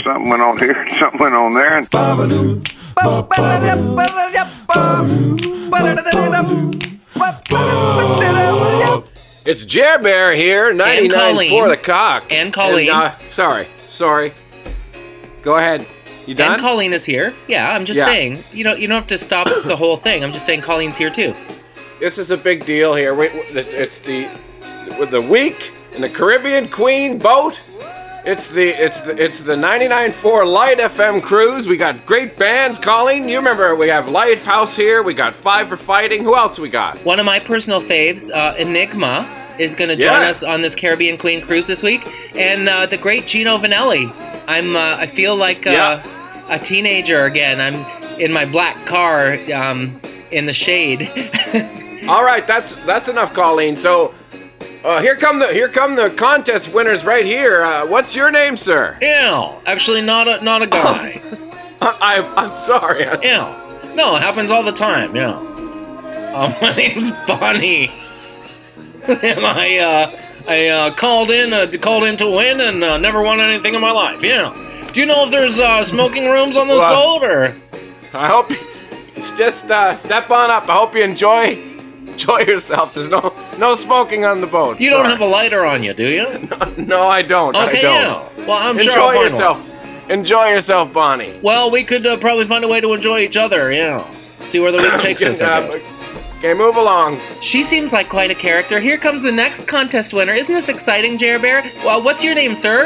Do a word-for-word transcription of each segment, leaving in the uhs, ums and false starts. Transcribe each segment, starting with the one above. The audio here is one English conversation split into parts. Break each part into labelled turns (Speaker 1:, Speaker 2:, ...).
Speaker 1: something went on here, something went on there. And
Speaker 2: it's Jer Bear here, ninety-nine point four The Cock.
Speaker 3: And Colleen.
Speaker 2: And, uh, sorry, sorry. Go ahead. You done?
Speaker 3: And Colleen is here. Yeah, I'm just
Speaker 2: Yeah.
Speaker 3: saying. You know, you don't have to stop the whole thing. I'm just saying Colleen's here too.
Speaker 2: This is a big deal here. Wait, it's, it's the with the week in the Caribbean Queen boat. It's the it's the it's the ninety-nine point four Light F M cruise. We got great bands. Colleen, you remember we have Lighthouse here. We got Five for Fighting. Who else we got?
Speaker 3: One of my personal faves, uh, Enigma, is going to join
Speaker 2: Yeah.
Speaker 3: us on this Caribbean Queen cruise this week, and uh, the great Gino Vanelli. I'm uh, I feel like uh,
Speaker 2: Yeah.
Speaker 3: a teenager again. I'm in my black car um, in the shade.
Speaker 2: All right, that's that's enough, Colleen. So. Uh, here come the here come the contest winners right here. Uh, what's your name, sir?
Speaker 3: Yeah, actually not a not a guy.
Speaker 2: I, I I'm sorry.
Speaker 3: Yeah, no, it happens all the time. Yeah. Uh, my name's Bonnie, and I uh, I uh, called in uh, called in to win and uh, never won anything in my life. Yeah. Do you know if there's uh, smoking rooms on this
Speaker 2: Well,
Speaker 3: boat or?
Speaker 2: I hope you, it's just uh, step on up. I hope you enjoy enjoy yourself. There's no no smoking on the boat.
Speaker 3: You
Speaker 2: Sorry.
Speaker 3: don't have a lighter on you, do you?
Speaker 2: No, I don't.
Speaker 3: Okay,
Speaker 2: I don't.
Speaker 3: yeah. Well, I'm
Speaker 2: enjoy
Speaker 3: sure I'll find
Speaker 2: yourself. Enjoy yourself, Bonnie.
Speaker 3: one. Well, we could uh, probably find a way to enjoy each other. Yeah. See where the week takes us. I
Speaker 2: Uh,
Speaker 3: guess.
Speaker 2: okay, move along.
Speaker 3: She seems like quite a character. Here comes the next contest winner. Isn't this exciting, Jer Bear? Well, what's your name, sir?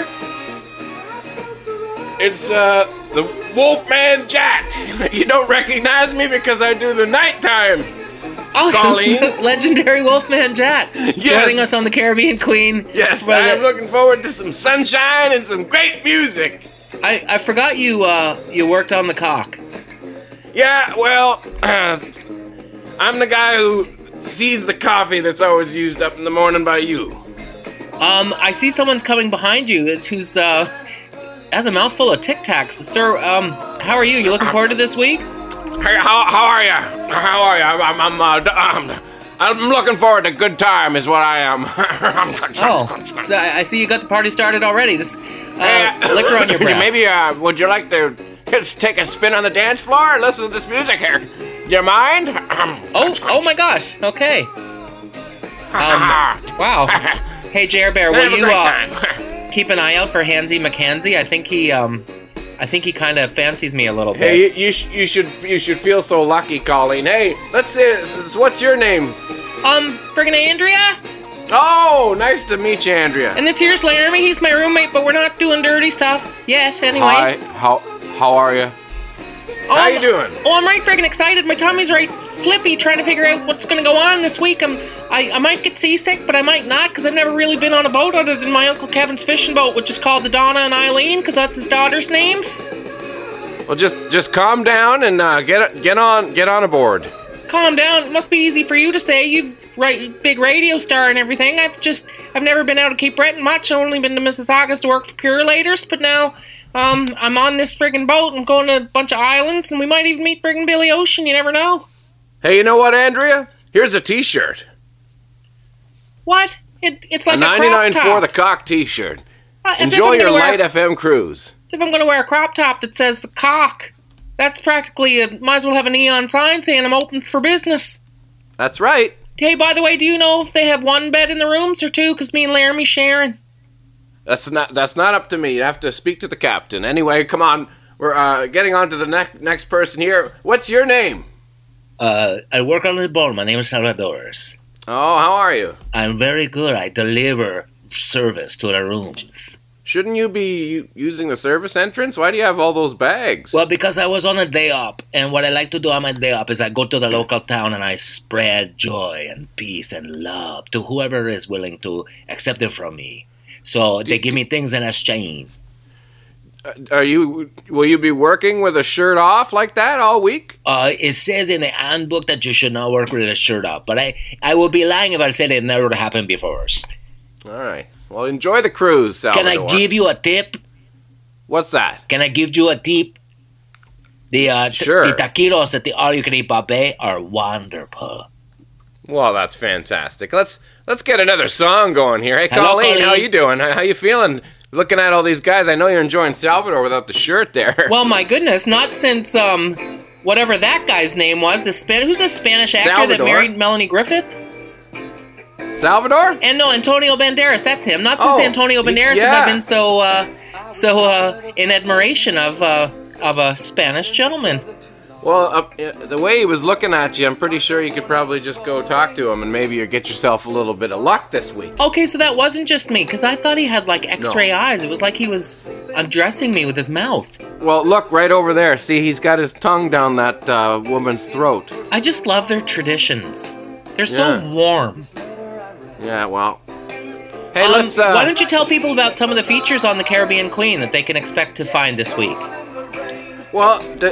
Speaker 2: It's uh the Wolfman Jack. You don't recognize me because I do the nighttime.
Speaker 3: Awesome.
Speaker 2: Colleen?
Speaker 3: Legendary Wolfman Jack
Speaker 2: Yes.
Speaker 3: joining us on the Caribbean Queen.
Speaker 2: Yes,
Speaker 3: For the-
Speaker 2: I'm looking forward to some sunshine and some great music.
Speaker 3: I, I forgot you uh you worked on the cock.
Speaker 2: Yeah, well, uh, I'm the guy who sees the coffee that's always used up in the morning by you.
Speaker 3: Um, I see someone's coming behind you. It's who's uh has a mouthful of Tic Tacs. Sir, um, how are you? You looking forward to this week?
Speaker 2: Hey, how, how are you? How are you? I'm, I'm, uh, d- um, I'm looking forward to a good time is what I am.
Speaker 3: Oh, so I I see you got the party started already. This uh,
Speaker 2: Hey,
Speaker 3: liquor on your breath.
Speaker 2: Maybe, uh, would you like to just take a spin on the dance floor and listen to this music here? Do you mind?
Speaker 3: Oh, oh my gosh. Okay. Um, wow. Hey, Jer Bear,
Speaker 2: Have
Speaker 3: will
Speaker 2: a
Speaker 3: you
Speaker 2: great
Speaker 3: uh,
Speaker 2: time.
Speaker 3: keep an eye out for Hansy McKenzie? I think he um, I think he kind of fancies me a little bit.
Speaker 2: Hey, you, you, sh- you should you should feel so lucky, Colleen. Hey, let's see. s- s- What's your name?
Speaker 3: Um, friggin' Andrea?
Speaker 2: Oh, nice to meet you, Andrea.
Speaker 3: And this here's Laramie. He's my roommate, but we're not doing dirty stuff yet,
Speaker 2: Hi.
Speaker 3: anyways.
Speaker 2: How how are you?
Speaker 3: Oh,
Speaker 2: How you doing?
Speaker 3: Oh, I'm right friggin' excited. My tummy's right flippy trying to figure out what's gonna go on this week. I'm, I, I might get seasick, but I might not, because I've never really been on a boat other than my Uncle Kevin's fishing boat, which is called the Donna and Eileen, because that's his daughter's names.
Speaker 2: Well, just just calm down and uh, get get on get on aboard.
Speaker 3: Calm down. It must be easy for you to say. You right, big radio star and everything. I've just, I've never been out of Cape Breton much. I've only been to Mississaugas to work for Curelators, but now, um, I'm on this friggin' boat and going to a bunch of islands, and we might even meet friggin' Billy Ocean. You never know.
Speaker 2: Hey, you know what, Andrea? Here's a T-shirt.
Speaker 3: What? It, it's like
Speaker 2: A
Speaker 3: a, crop
Speaker 2: ninety-nine
Speaker 3: top.
Speaker 2: for the Cock T-shirt.
Speaker 3: Uh, as if
Speaker 2: Enjoy
Speaker 3: I'm
Speaker 2: your
Speaker 3: gonna wear-
Speaker 2: Light F M cruise.
Speaker 3: As if I'm going to wear a crop top that says the cock. That's practically, a, might as well have a neon sign saying I'm open for business.
Speaker 2: That's right.
Speaker 3: Hey, by the way, do you know if they have one bed in the rooms or two? Because me and Laramie sharing.
Speaker 2: That's not that's not up to me. You have to speak to the captain. Anyway, come on. We're uh, getting on to the next next person here. What's your name?
Speaker 3: Uh, I work on the boat. My name is Salvador's.
Speaker 2: Oh, how are you?
Speaker 3: I'm very good. I deliver service to the rooms.
Speaker 2: Shouldn't you be u- using the service entrance? Why do you have all those bags?
Speaker 3: Well, because I was on a day up, and what I like to do on my day up is I go to the local town and I spread joy and peace and love to whoever is willing to accept it from me. So they give me things in exchange.
Speaker 2: Are you? Will you be working with a shirt off like that all week?
Speaker 3: Uh, it says in the handbook that you should not work with a shirt up, but I, I would be lying if I said it never happened before.
Speaker 2: All right. Well, enjoy the cruise, Salvador.
Speaker 3: Can I give you a tip?
Speaker 2: What's that?
Speaker 3: Can I give you a tip? The uh, t-
Speaker 2: Sure.
Speaker 3: the taquitos at the all-you-can-eat buffet are wonderful.
Speaker 2: Well, that's fantastic. Let's let's get another song going here. Hey,
Speaker 3: Hello,
Speaker 2: Colleen, how
Speaker 3: Colleen.
Speaker 2: you doing? How, how you feeling? looking at all these guys, I know you're enjoying Salvador without the shirt there.
Speaker 3: Well, my goodness, not since um, whatever that guy's name was. The Span- who's the Spanish actor
Speaker 2: Salvador.
Speaker 3: that married Melanie Griffith?
Speaker 2: Salvador?
Speaker 3: And no, Antonio Banderas. That's him. Not since
Speaker 2: Oh,
Speaker 3: Antonio
Speaker 2: y-
Speaker 3: Banderas
Speaker 2: yeah.
Speaker 3: have I been so uh, so uh, in admiration of uh, of a Spanish gentleman.
Speaker 2: Well, uh, the way he was looking at you, I'm pretty sure you could probably just go talk to him and maybe you get yourself a little bit of luck this week.
Speaker 3: Okay, so that wasn't just me, because I thought he had like X-ray eyes. It was like he was undressing me with his mouth.
Speaker 2: Well, look right over there. See, he's got his tongue down that uh, woman's throat.
Speaker 3: I just love their traditions. They're so
Speaker 2: Yeah.
Speaker 3: warm.
Speaker 2: Yeah, well. Hey,
Speaker 3: Um,
Speaker 2: let's. Uh,
Speaker 3: why don't you tell people about some of the features on the Caribbean Queen that they can expect to find this week?
Speaker 2: Well, d-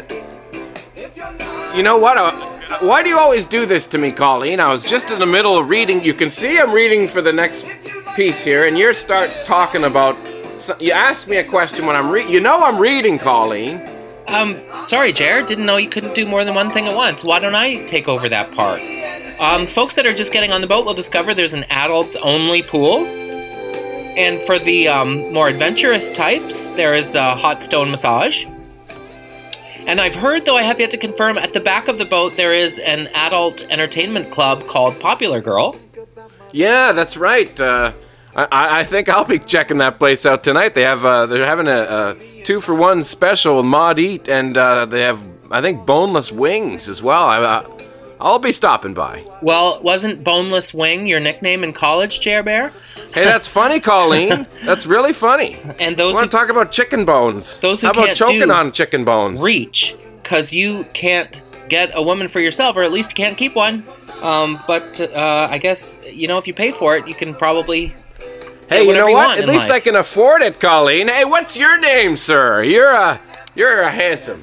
Speaker 2: you know what? Uh, why do you always do this to me, Colleen? I was just in the middle of reading. You can see I'm reading for the next piece here, and you start talking about. So you ask me a question when I'm reading. You know I'm reading, Colleen.
Speaker 3: Um, sorry, Jared. Didn't know you couldn't do more than one thing at once. Why don't I take over that part? Um, folks that are just getting on the boat will discover there's an adult-only pool. And for the um, more adventurous types, there is a hot stone massage. And I've heard, though I have yet to confirm, at the back of the boat there is an adult entertainment club called Popular Girl.
Speaker 2: Yeah, that's right. Uh, I, I think I'll be checking that place out tonight. They have uh, they're having a, a two for one special with Maud Eat, and uh, they have I think boneless wings as well. I, uh, I'll be stopping by.
Speaker 3: Well, wasn't Boneless Wing your nickname in college, Jer Bear?
Speaker 2: Hey, that's funny, Colleen. That's really funny.
Speaker 3: And those
Speaker 2: I
Speaker 3: who
Speaker 2: want to talk about chicken bones.
Speaker 3: Those who
Speaker 2: How about
Speaker 3: can't
Speaker 2: choking
Speaker 3: do
Speaker 2: on chicken bones?
Speaker 3: reach, because you can't get a woman for yourself, or at least you can't keep one. Um, but uh, I guess, you know, if you pay for it, you can probably
Speaker 2: Hey,
Speaker 3: get
Speaker 2: you
Speaker 3: whatever
Speaker 2: know what?
Speaker 3: want
Speaker 2: At
Speaker 3: in
Speaker 2: least
Speaker 3: life.
Speaker 2: I can afford it, Colleen. Hey, what's your name, sir? You're a you're a handsome.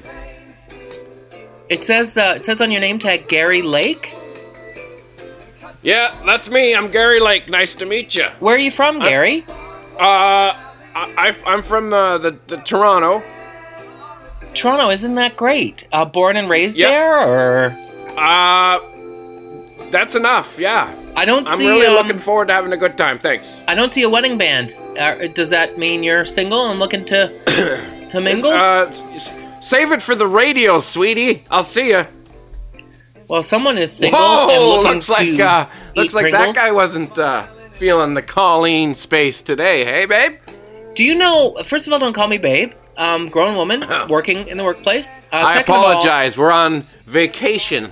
Speaker 3: It says uh, it says on your name tag Gary Lake.
Speaker 2: Yeah, that's me. I'm Gary Lake. Nice to meet you.
Speaker 3: Where are you from, Gary?
Speaker 2: Uh, I, I'm from uh, the the Toronto.
Speaker 3: Toronto, isn't that great? Uh, born and raised
Speaker 2: Yep.
Speaker 3: there, or
Speaker 2: Uh, that's enough. Yeah,
Speaker 3: I don't
Speaker 2: I'm
Speaker 3: see.
Speaker 2: really
Speaker 3: um,
Speaker 2: looking forward to having a good time. Thanks.
Speaker 3: I don't see a wedding band. Uh, does that mean you're single and looking to to mingle?
Speaker 2: Uh, s- s- save it for the radio, sweetie. I'll see you.
Speaker 3: well, someone is single
Speaker 2: Whoa!
Speaker 3: and looking
Speaker 2: Looks
Speaker 3: to
Speaker 2: like uh, looks
Speaker 3: eat
Speaker 2: like
Speaker 3: Pringles.
Speaker 2: that guy wasn't uh, feeling the Colleen space today. Hey, babe.
Speaker 3: Do you know? First of all, don't call me babe. Um, grown woman working in the workplace. Uh,
Speaker 2: I
Speaker 3: second of all,
Speaker 2: apologize. We're on vacation.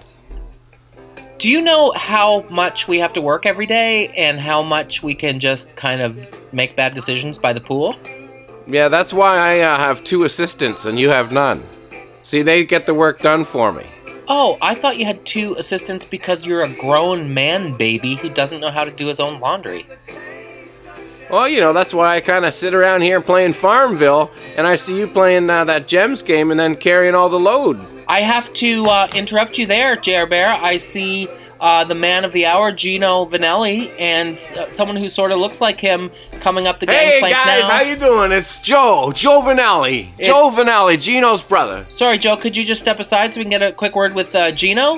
Speaker 3: do you know how much we have to work every day and how much we can just kind of make bad decisions by the pool?
Speaker 2: Yeah, that's why I uh, have two assistants and you have none. See, they get the work done for me.
Speaker 3: Oh, I thought you had two assistants because you're a grown man baby who doesn't know how to do his own laundry.
Speaker 2: Well, you know, that's why I kind of sit around here playing Farmville, and I see you playing uh, that Gems game and then carrying all the load.
Speaker 3: I have to uh, interrupt you there, Jer Bear. I see uh, the man of the hour, Gino Vanelli, and uh, someone who sort of looks like him coming up the
Speaker 2: Hey,
Speaker 3: gangplank
Speaker 2: guys,
Speaker 3: now.
Speaker 2: how you doing? It's Joe, Joe Vanelli.
Speaker 3: It-
Speaker 2: Joe Vanelli, Gino's brother.
Speaker 3: Sorry, Joe, could you just step aside so we can get a quick word with uh, Gino?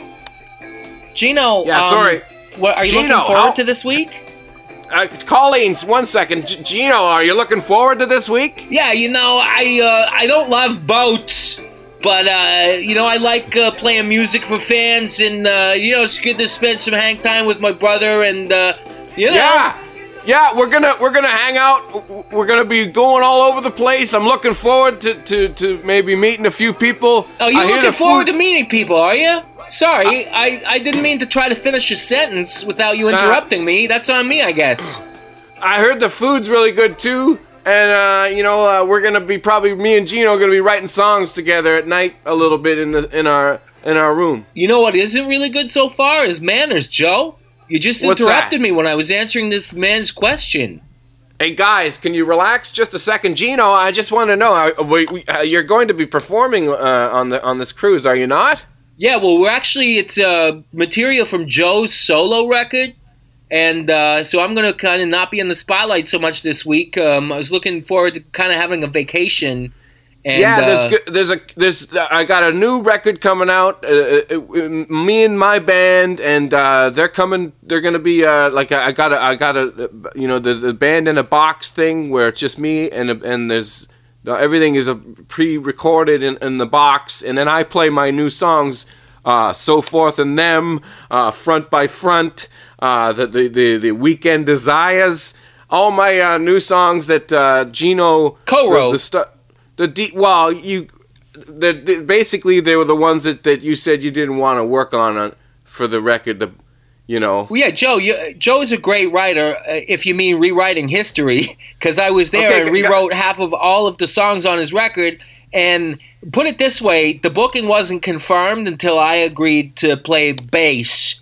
Speaker 3: Gino,
Speaker 2: Yeah,
Speaker 3: um,
Speaker 2: sorry.
Speaker 3: What, are you
Speaker 2: Gino,
Speaker 3: looking forward
Speaker 2: how-
Speaker 3: to this week?
Speaker 2: Uh, it's Colleen's. One second. G- Gino, are you looking forward to this week?
Speaker 4: Yeah, you know, I uh, I don't love boats, but uh, you know, I like uh, playing music for fans, and uh, you know, it's good to spend some hang time with my brother, and uh, you know,
Speaker 2: Yeah. Yeah, we're gonna we're gonna hang out. We're gonna be going all over the place. I'm looking forward to, to, to maybe meeting a few people.
Speaker 4: Oh, you
Speaker 2: I hear
Speaker 4: looking
Speaker 2: the
Speaker 4: forward
Speaker 2: food-
Speaker 4: to meeting people, are you? Sorry, I, I didn't mean to try to finish a sentence without you interrupting me. That's on me, I guess.
Speaker 2: I heard the food's really good too, and uh, you know uh, we're gonna be probably me and Gino gonna be writing songs together at night a little bit in the in our in our room.
Speaker 4: You know what isn't really good so far is manners, Joe. You just
Speaker 2: What's
Speaker 4: interrupted
Speaker 2: that?
Speaker 4: me when I was answering this man's question.
Speaker 2: Hey guys, can you relax just a second, Gino? I just want to know, uh, we, we, uh, you're going to be performing uh, on the on this cruise, are you not?
Speaker 4: Yeah, well, we're actually, it's uh, material from Joe's solo record. And uh, so I'm going to kind of not be in the spotlight so much this week. Um, I was looking forward to kind of having a vacation And,
Speaker 2: yeah, there's
Speaker 4: uh,
Speaker 2: good- there's a there's I got a new record coming out. Uh, uh, me and my band, and uh, they're coming. They're gonna be uh, like I got a I got a you know the, the band in a box thing where it's just me and and there's everything is a pre-recorded in, in the box, and then I play my new songs. Uh, so forth and them, uh, front by front, uh, the, the the the weekend desires, all my uh, new songs that uh, Gino
Speaker 4: Co-wrote.
Speaker 2: the, the stu- The D, well, you, the, the basically they were the ones that, that you said you didn't want to work on, on for the record. The, you know.
Speaker 4: Well, yeah, Joe. You, Joe's a great writer. Uh, if you mean rewriting history, because I was there
Speaker 2: Okay,
Speaker 4: and
Speaker 2: g-
Speaker 4: rewrote half of all of the songs on his record. And put it this way, the booking wasn't confirmed until I agreed to play bass.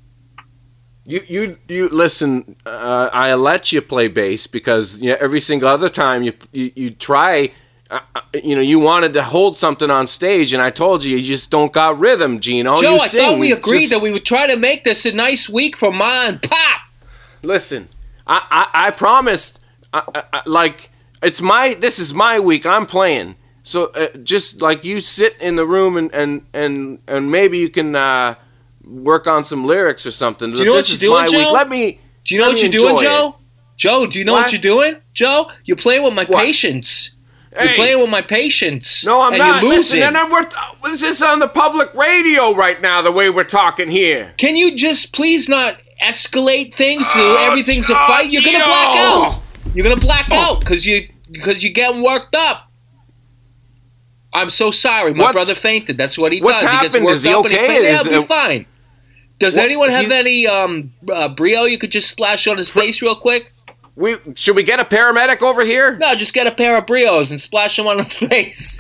Speaker 2: You you you listen. Uh, I let you play bass because yeah, every single other time you you, you try. Uh, you know, you wanted to hold something on stage, and I told you, you just don't got rhythm, Gino.
Speaker 4: Joe,
Speaker 2: you
Speaker 4: I
Speaker 2: sing.
Speaker 4: thought we
Speaker 2: It's
Speaker 4: agreed
Speaker 2: just-
Speaker 4: that we would try to make this a nice week for Ma and Pop.
Speaker 2: Listen, I I, I promised. I, I, I- like it's my this is my week. I'm playing. So uh, just like you sit in the room and and and, and maybe you can uh, work on some lyrics or something.
Speaker 4: Do you know
Speaker 2: this
Speaker 4: what
Speaker 2: is
Speaker 4: you're doing,
Speaker 2: my
Speaker 4: Joe?
Speaker 2: week. Let me.
Speaker 4: Do you know
Speaker 2: let
Speaker 4: what
Speaker 2: me
Speaker 4: you're doing,
Speaker 2: enjoy
Speaker 4: Joe?
Speaker 2: it.
Speaker 4: Joe, do you know
Speaker 2: What?
Speaker 4: what you're doing? Joe, you're playing with my
Speaker 2: What?
Speaker 4: patience. You're
Speaker 2: Hey.
Speaker 4: playing with my patience.
Speaker 2: No, I'm
Speaker 4: and
Speaker 2: not.
Speaker 4: You're
Speaker 2: Listen,
Speaker 4: losing.
Speaker 2: and then we're this is on the public radio right now. The way we're talking here.
Speaker 4: Can you just please not escalate things to
Speaker 2: Oh,
Speaker 4: everything's a
Speaker 2: oh,
Speaker 4: fight? You're gonna
Speaker 2: Gino.
Speaker 4: black out. You're gonna black
Speaker 2: Oh.
Speaker 4: out because you because you're getting worked up. I'm so sorry. My
Speaker 2: What's-
Speaker 4: brother fainted. That's what he
Speaker 2: what's
Speaker 4: does. He gets
Speaker 2: happened?
Speaker 4: worked
Speaker 2: Is he
Speaker 4: up and
Speaker 2: okay?
Speaker 4: he faints. Yeah,
Speaker 2: Is
Speaker 4: he'll be
Speaker 2: it-
Speaker 4: fine. Does
Speaker 2: What-
Speaker 4: anyone have
Speaker 2: he's-
Speaker 4: any um uh, Brio you could just splash on his face real quick?
Speaker 2: We should we get a paramedic over here?
Speaker 4: No, just get a pair of Brios and splash them on his face.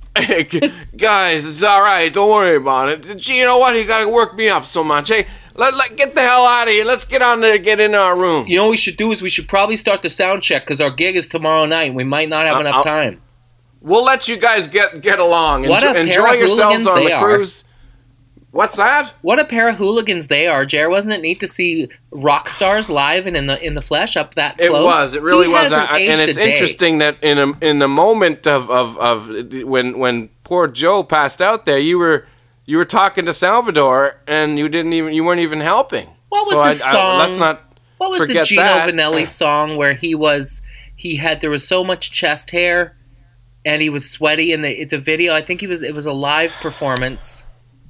Speaker 2: Guys, it's all right. Don't worry about it. Gee, you know what? You gotta work me up so much. Hey, let, let get the hell out of here. Let's get on there and get in our room.
Speaker 4: You know what we should do is we should probably start the sound check because our gig is tomorrow night and we might not have
Speaker 2: Uh,
Speaker 4: enough
Speaker 2: I'll-
Speaker 4: time.
Speaker 2: We'll let you guys get get along.
Speaker 4: What a
Speaker 2: Enjoy,
Speaker 4: pair
Speaker 2: enjoy
Speaker 4: of
Speaker 2: yourselves
Speaker 4: hooligans
Speaker 2: on
Speaker 4: they
Speaker 2: the
Speaker 4: are.
Speaker 2: cruise. What's that?
Speaker 4: What a pair of hooligans they are, Jer. Wasn't it neat to see rock stars live and in the in the flesh up that
Speaker 2: It
Speaker 4: close?
Speaker 2: was. It really
Speaker 4: He
Speaker 2: was.
Speaker 4: hasn't
Speaker 2: I- and
Speaker 4: aged
Speaker 2: it's
Speaker 4: a day.
Speaker 2: interesting that in a in the moment of, of, of when when poor Joe passed out there, you were you were talking to Salvador and you didn't even you weren't even helping.
Speaker 4: What was
Speaker 2: so
Speaker 4: the
Speaker 2: I,
Speaker 4: song?
Speaker 2: I, let's not
Speaker 4: What was the
Speaker 2: forget
Speaker 4: Gino
Speaker 2: that.
Speaker 4: Vanelli song where he was he had there was so much chest hair and he was sweaty in the the video? I think he was it was a live performance.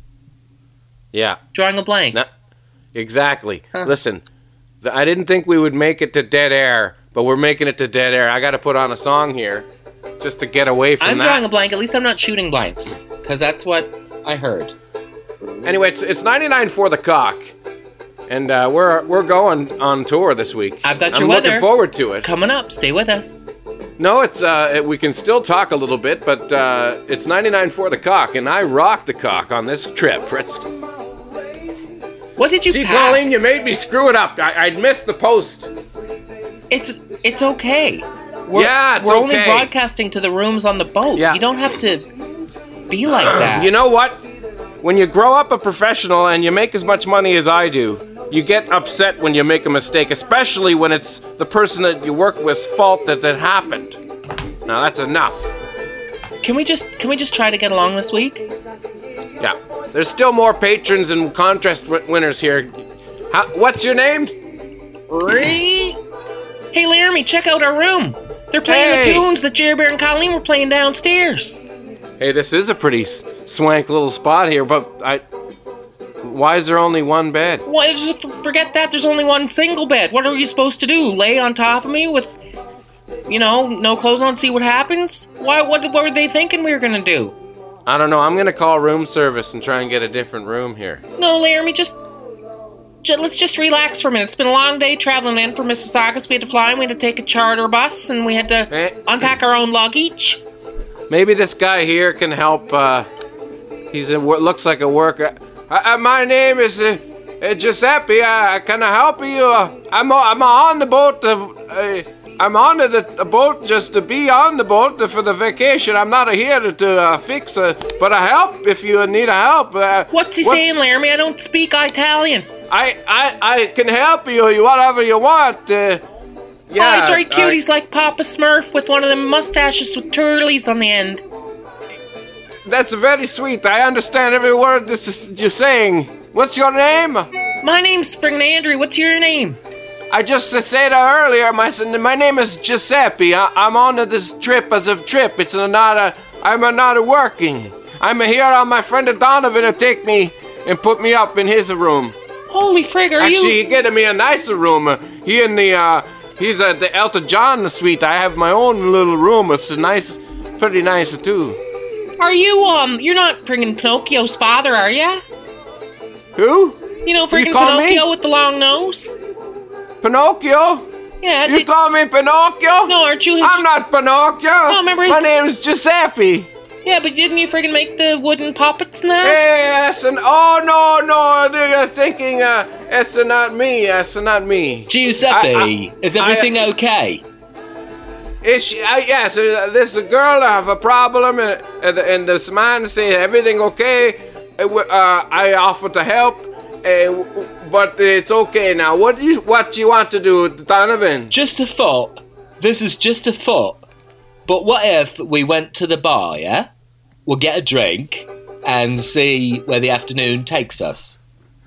Speaker 2: Yeah.
Speaker 4: Drawing a blank.
Speaker 2: No, exactly.
Speaker 4: Huh.
Speaker 2: Listen, th- I didn't think we would make it to dead air, but we're making it to dead air. I got to put on a song here just to get away from
Speaker 4: I'm
Speaker 2: that.
Speaker 4: drawing a blank. At least I'm not shooting blanks because that's what I heard.
Speaker 2: Anyway, it's it's ninety-nine for the cock, and uh, we're we're going on tour this week.
Speaker 4: I've got
Speaker 2: I'm
Speaker 4: your
Speaker 2: looking
Speaker 4: weather.
Speaker 2: forward to it.
Speaker 4: Coming up, stay with us.
Speaker 2: No, it's uh, it, we can still talk a little bit, but uh, it's ninety-nine for the cock, and I rock the cock on this trip. It's,
Speaker 4: What did you
Speaker 2: see,
Speaker 4: pack?
Speaker 2: Colleen, you made me screw it up. I, I'd missed the post.
Speaker 4: It's it's okay. We're,
Speaker 2: Yeah, it's
Speaker 4: we're only
Speaker 2: okay.
Speaker 4: broadcasting to the rooms on the boat.
Speaker 2: Yeah.
Speaker 4: You don't have to be like that.
Speaker 2: You know what? When you grow up a professional and you make as much money as I do, you get upset when you make a mistake, especially when it's the person that you work with's fault that that happened. Now that's enough.
Speaker 4: Can we just can we just try to get along this week?
Speaker 2: Yeah. There's still more patrons and contest wi- winners here. How, what's your name?
Speaker 4: Hey, Laramie, check out our room. They're playing
Speaker 2: Hey.
Speaker 4: the tunes that Jerry Bear and Colleen were playing downstairs.
Speaker 2: Hey, this is a pretty s- swank little spot here, but I. Why is there only one bed?
Speaker 4: Why just forget that? There's only one single bed. What are you supposed to do? Lay on top of me with, you know, no clothes on, see what happens? Why? What? What were they thinking we were gonna do?
Speaker 2: I don't know. I'm gonna call room service and try and get a different room here.
Speaker 4: No, Laramie, just, ju- let's just relax for a minute. It's been a long day traveling in from Mississauga. So we had to fly, and we had to take a charter bus, and we had to
Speaker 2: Eh.
Speaker 4: unpack our own luggage.
Speaker 2: Maybe this guy here can help. Uh, he's a, wo- looks like a worker. Uh, uh, my name is uh, uh, Giuseppe. Uh, can I help you? Uh, I'm o- I'm on the boat. Uh, uh, I'm on the, the boat just to be on the boat for the vacation. I'm not here to, to uh, fix, uh, but I help if you need a help. Uh,
Speaker 4: What's he saying, Laramie? I don't speak Italian.
Speaker 2: I, I I can help you. You whatever you want. Uh, Yeah,
Speaker 3: oh, he's very cute.
Speaker 2: uh,
Speaker 3: He's like Papa Smurf with one of them mustaches with twirlies on the end.
Speaker 2: That's very sweet. I understand every word that you're saying. What's your name?
Speaker 3: My name's friggin' Andrew. What's your name?
Speaker 2: I just said earlier, my son, my name is Giuseppe. I, I'm on this trip as a trip. It's not a, I'm a, not a working. I'm here on my friend Donovan to take me and put me up in his room.
Speaker 3: Holy frig, are
Speaker 2: Actually,
Speaker 3: you...
Speaker 2: he getting me a nicer room. Uh, he in the, uh, he's at the Elton John suite. I have my own little room. It's a nice, pretty nice too.
Speaker 3: Are you, um, you're not friggin' Pinocchio's father, are ya?
Speaker 2: Who?
Speaker 3: You know friggin'
Speaker 2: call me?
Speaker 3: Pinocchio with the long nose?
Speaker 2: Pinocchio?
Speaker 3: Yeah.
Speaker 2: You
Speaker 3: did-
Speaker 2: call me Pinocchio?
Speaker 3: No, aren't you his...
Speaker 2: I'm not Pinocchio.
Speaker 3: No, remember his-
Speaker 2: My name's Giuseppe.
Speaker 3: Yeah, but didn't you friggin' make the wooden puppets and that?
Speaker 2: Yes, and oh no, no, they're thinking uh, it's not me. It's not me.
Speaker 4: Giuseppe,
Speaker 2: I- I-
Speaker 4: is everything
Speaker 2: I-
Speaker 4: okay?
Speaker 2: Is she, uh, yes, uh, this girl have a problem, and and, and this man say everything okay. Uh, w- uh, I offer to help, uh, w- but it's okay now. What do you what do you want to do, Donovan?
Speaker 4: Just a thought. This is just a thought. But what if we went to the bar, yeah? We'll get a drink and see where the afternoon takes us.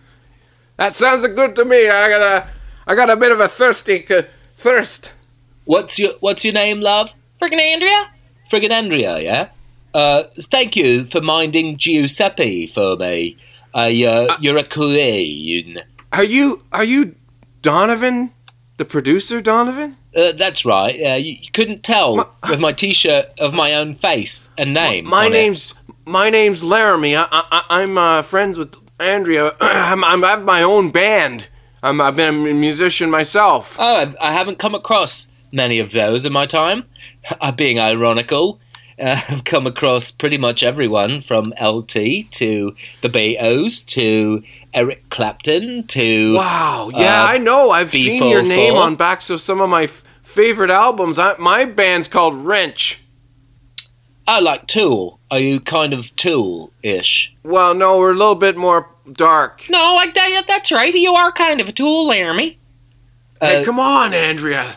Speaker 2: That sounds good to me. I got a I got a bit of a thirsty uh, thirst.
Speaker 4: What's your What's your name, love?
Speaker 3: Friggin' Andrea?
Speaker 4: Friggin' Andrea, yeah? Uh, thank you for minding Giuseppe for me. Uh, you're, you're a queen.
Speaker 2: Are you are you Donovan, the producer, Donovan?
Speaker 4: Uh, that's right. Uh, you, you couldn't tell with my T-shirt of my own face and name.
Speaker 2: My
Speaker 4: on it.
Speaker 2: name's my name's Laramie. I, I I'm uh, friends with Andrea. I'm, I'm I have my own band. I'm I've been a musician myself.
Speaker 4: Oh, I, I haven't come across many of those in my time. I'm being ironical. Uh, I've come across pretty much everyone from L T to the Beatles to Eric Clapton to...
Speaker 2: Wow. Yeah,
Speaker 4: uh,
Speaker 2: I know. I've
Speaker 4: B
Speaker 2: seen your name
Speaker 4: forty-four.
Speaker 2: on backs of some of my f- favorite albums. I, my band's called Wrench.
Speaker 4: I like Tool. Are you kind of Tool-ish?
Speaker 2: Well, no, we're a little bit more dark.
Speaker 3: No, I, that, that's right. You are kind of a tool, Laramie.
Speaker 2: Hey,
Speaker 4: Uh,
Speaker 2: come on, Andrea.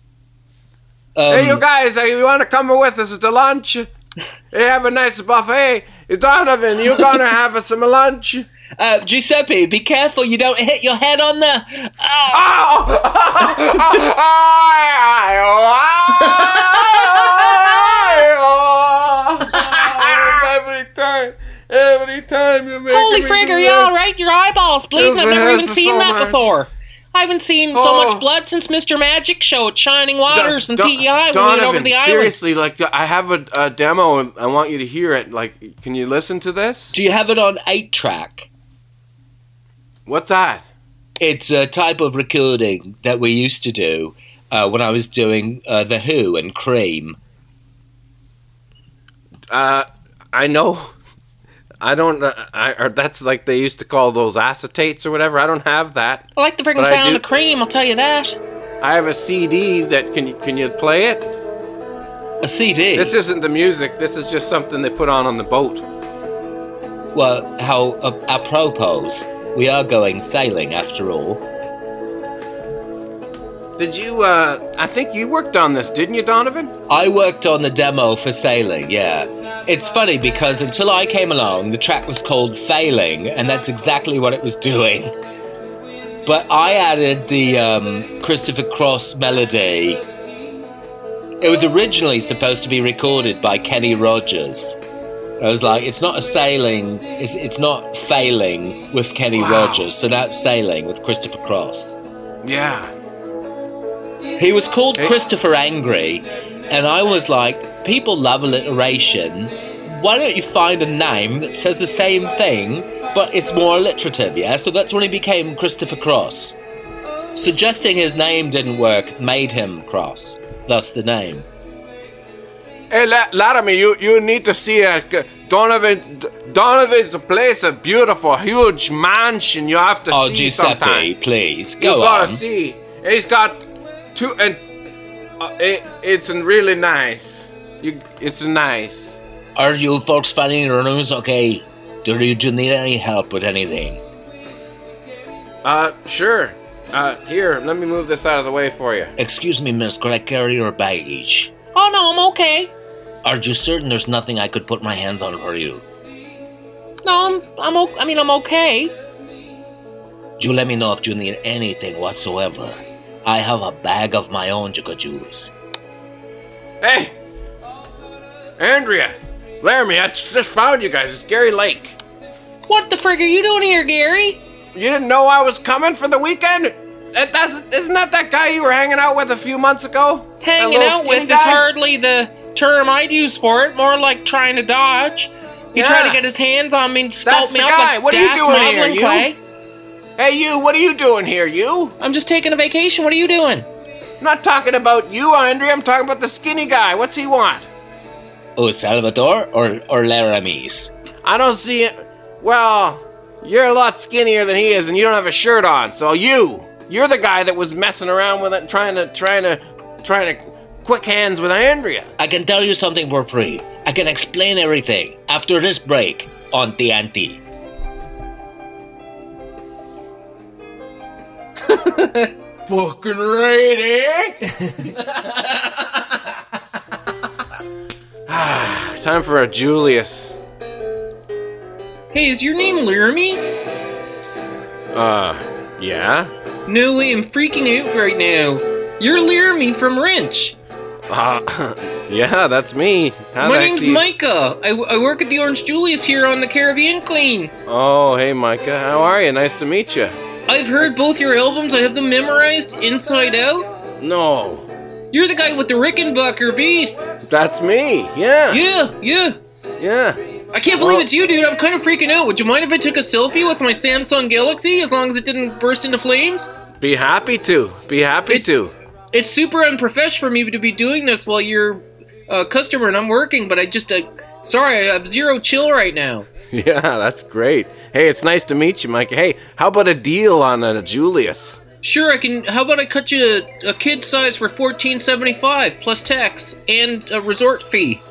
Speaker 4: Um,
Speaker 2: Hey, you guys, uh, you want to come with us to lunch? Hey, have a nice buffet. Donovan, you gonna have some lunch?
Speaker 4: uh, Giuseppe, be careful you don't hit your head on the... Oh.
Speaker 2: Every time, every time you make
Speaker 3: Holy
Speaker 2: me
Speaker 3: frig,
Speaker 2: do
Speaker 3: are you
Speaker 2: that.
Speaker 3: alright? Your eyeballs bleeding.
Speaker 2: This
Speaker 3: I've never even
Speaker 2: hurts
Speaker 3: seen
Speaker 2: so
Speaker 3: that
Speaker 2: much.
Speaker 3: before. I haven't seen so
Speaker 2: Oh.
Speaker 3: much blood since Mister Magic Show at Shining Waters
Speaker 2: Don-
Speaker 3: and
Speaker 2: Don-
Speaker 3: P E I when we went
Speaker 2: Donovan,
Speaker 3: over the island.
Speaker 2: seriously, like I have a, a demo and I want you to hear it. Like, can you listen to this?
Speaker 4: Do you have it on eight track?
Speaker 2: What's that?
Speaker 4: It's a type of recording that we used to do uh, when I was doing uh, The Who and Cream.
Speaker 2: Uh, I know. I don't. Uh, I or that's like they used to call those acetates or whatever. I don't have that.
Speaker 3: I like the friggin'
Speaker 2: But I
Speaker 3: sound
Speaker 2: do-
Speaker 3: of cream, I'll tell you that.
Speaker 2: I have a C D that can. Can you play it?
Speaker 4: A C D?
Speaker 2: This isn't the music. This is just something they put on on the boat.
Speaker 4: Well, how uh, apropos. We are going sailing after all.
Speaker 2: Did you? Uh, I think you worked on this, didn't you, Donovan?
Speaker 4: I worked on the demo for Sailing, yeah. It's funny because until I came along, the track was called Failing, and that's exactly what it was doing. But I added the um, Christopher Cross melody. It was originally supposed to be recorded by Kenny Rogers. I was like, it's not a sailing, it's, it's not failing with Kenny
Speaker 2: Wow.
Speaker 4: Rogers, so now it's Sailing with Christopher Cross.
Speaker 2: Yeah.
Speaker 4: He was called
Speaker 2: Hey.
Speaker 4: Christopher Angry, and I was like, people love alliteration. Why don't you find a name that says the same thing, but it's more alliterative, yeah? So that's when he became Christopher Cross. Suggesting his name didn't work made him Cross, thus the name.
Speaker 2: Hey, La- Laramie, you you need to see a Donovan. Donovan's a place, a beautiful, huge mansion. You have to
Speaker 4: Oh,
Speaker 2: see
Speaker 4: Giuseppe,
Speaker 2: sometime.
Speaker 4: please,
Speaker 2: You
Speaker 4: go
Speaker 2: gotta
Speaker 4: on.
Speaker 2: see. He's got two, and uh, it, it's really nice. You, it's nice.
Speaker 4: Are you folks finding your news okay? Do you, do you need any help with anything?
Speaker 2: Uh, sure. Uh, here, let me move this out of the way for you.
Speaker 4: Excuse me, miss, could I carry your baggage?
Speaker 3: Oh no, I'm okay.
Speaker 4: Are you certain there's nothing I could put my hands on for you?
Speaker 3: No, I'm, I'm o- I mean, I'm okay.
Speaker 4: You let me know if you need anything whatsoever. I have a bag of my own you could use.
Speaker 2: Hey! Andrea! Laramie, I just found you guys. It's Gary Lake.
Speaker 3: What the frig are you doing here, Gary?
Speaker 2: You didn't know I was coming for the weekend? That, that's, isn't that that guy you were hanging out with a few months ago? That
Speaker 3: Hanging
Speaker 2: little
Speaker 3: out
Speaker 2: skinny
Speaker 3: with is
Speaker 2: guy?
Speaker 3: hardly the term I'd use for it. More like trying to dodge. He
Speaker 2: Yeah.
Speaker 3: tried to get his hands on me and sculpt
Speaker 2: That's
Speaker 3: me
Speaker 2: the
Speaker 3: up
Speaker 2: guy.
Speaker 3: like
Speaker 2: What are you
Speaker 3: Das
Speaker 2: doing here,
Speaker 3: modeling
Speaker 2: you?
Speaker 3: clay.
Speaker 2: Hey, you, what are you doing here, you?
Speaker 3: I'm just taking a vacation. What are you doing?
Speaker 2: I'm not talking about you, Andrea. I'm talking about the skinny guy. What's he want?
Speaker 4: Oh, Salvador or, or Laramis?
Speaker 2: I don't see it. Well, you're a lot skinnier than he is, and you don't have a shirt on. So you, you're the guy that was messing around with it, trying to, trying to, trying to quick hands with Andrea.
Speaker 4: I can tell you something for free. I can explain everything after this break on T N T.
Speaker 2: Fucking ready. Time for a Julius.
Speaker 3: Hey, is your name Laramie?
Speaker 2: Uh, yeah.
Speaker 3: No way, I'm freaking out right now. You're Laramie from Wrench.
Speaker 2: Uh, yeah, that's me. How
Speaker 3: My
Speaker 2: the heck
Speaker 3: name's
Speaker 2: do you-
Speaker 3: Micah. I, I work at the Orange Julius here on the Caribbean Queen.
Speaker 2: Oh, hey, Micah. How are you? Nice to meet you.
Speaker 3: I've heard both your albums. I have them memorized inside out.
Speaker 2: No,
Speaker 3: You're the guy with the Rickenbacker Beast.
Speaker 2: that's me. Yeah,
Speaker 3: Yeah, yeah.
Speaker 2: yeah.
Speaker 3: I can't believe
Speaker 2: Well-
Speaker 3: it's you, dude. I'm kind of freaking out. Would you mind if I took a selfie with my Samsung Galaxy as long as it didn't burst into flames?
Speaker 2: Be happy to. Be happy
Speaker 3: It's-
Speaker 2: to.
Speaker 3: It's super unprofessional for me to be doing this while you're a customer and I'm working, but I just, uh, sorry, I have zero chill right now.
Speaker 2: Yeah, that's great. Hey, it's nice to meet you, Micah. Hey, how about a deal on a Julius?
Speaker 3: Sure, I can. How about I cut you a, a kid size for fourteen seventy-five plus tax and a resort fee?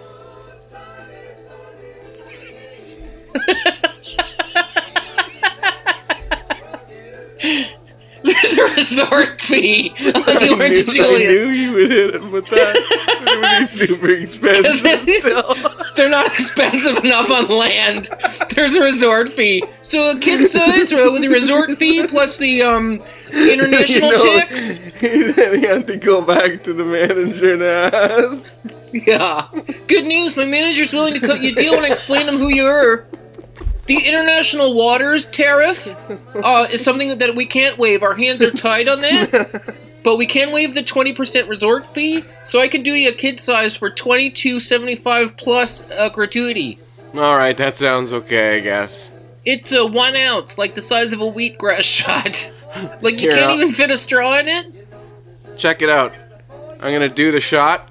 Speaker 3: There's a resort fee on the Orange Julius.
Speaker 2: you would hit him with that. It would be super expensive still.
Speaker 3: They're not expensive enough on land. There's a resort fee. So a kid size uh, with a resort fee plus the um international tax.
Speaker 2: Then he had to go back to the manager and ask.
Speaker 3: Yeah. Good news, my manager's willing to cut you a deal when I explain to him who you are. The international waters tariff uh, is something that we can't waive. Our hands are tied on that. But we can waive the twenty percent resort fee, so I can do you a kid size for twenty-two seventy-five plus uh, gratuity.
Speaker 2: All right, that sounds okay, I guess.
Speaker 3: It's a one ounce, like the size of a wheatgrass shot. Like you
Speaker 2: Here,
Speaker 3: can't
Speaker 2: I'll-
Speaker 3: even fit a straw in it.
Speaker 2: Check it out. I'm gonna do the shot,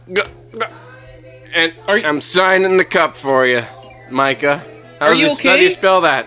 Speaker 2: and
Speaker 3: Are you-
Speaker 2: I'm signing the cup for you, Micah. How's
Speaker 3: Are you
Speaker 2: this- How do
Speaker 3: okay?
Speaker 2: you spell that?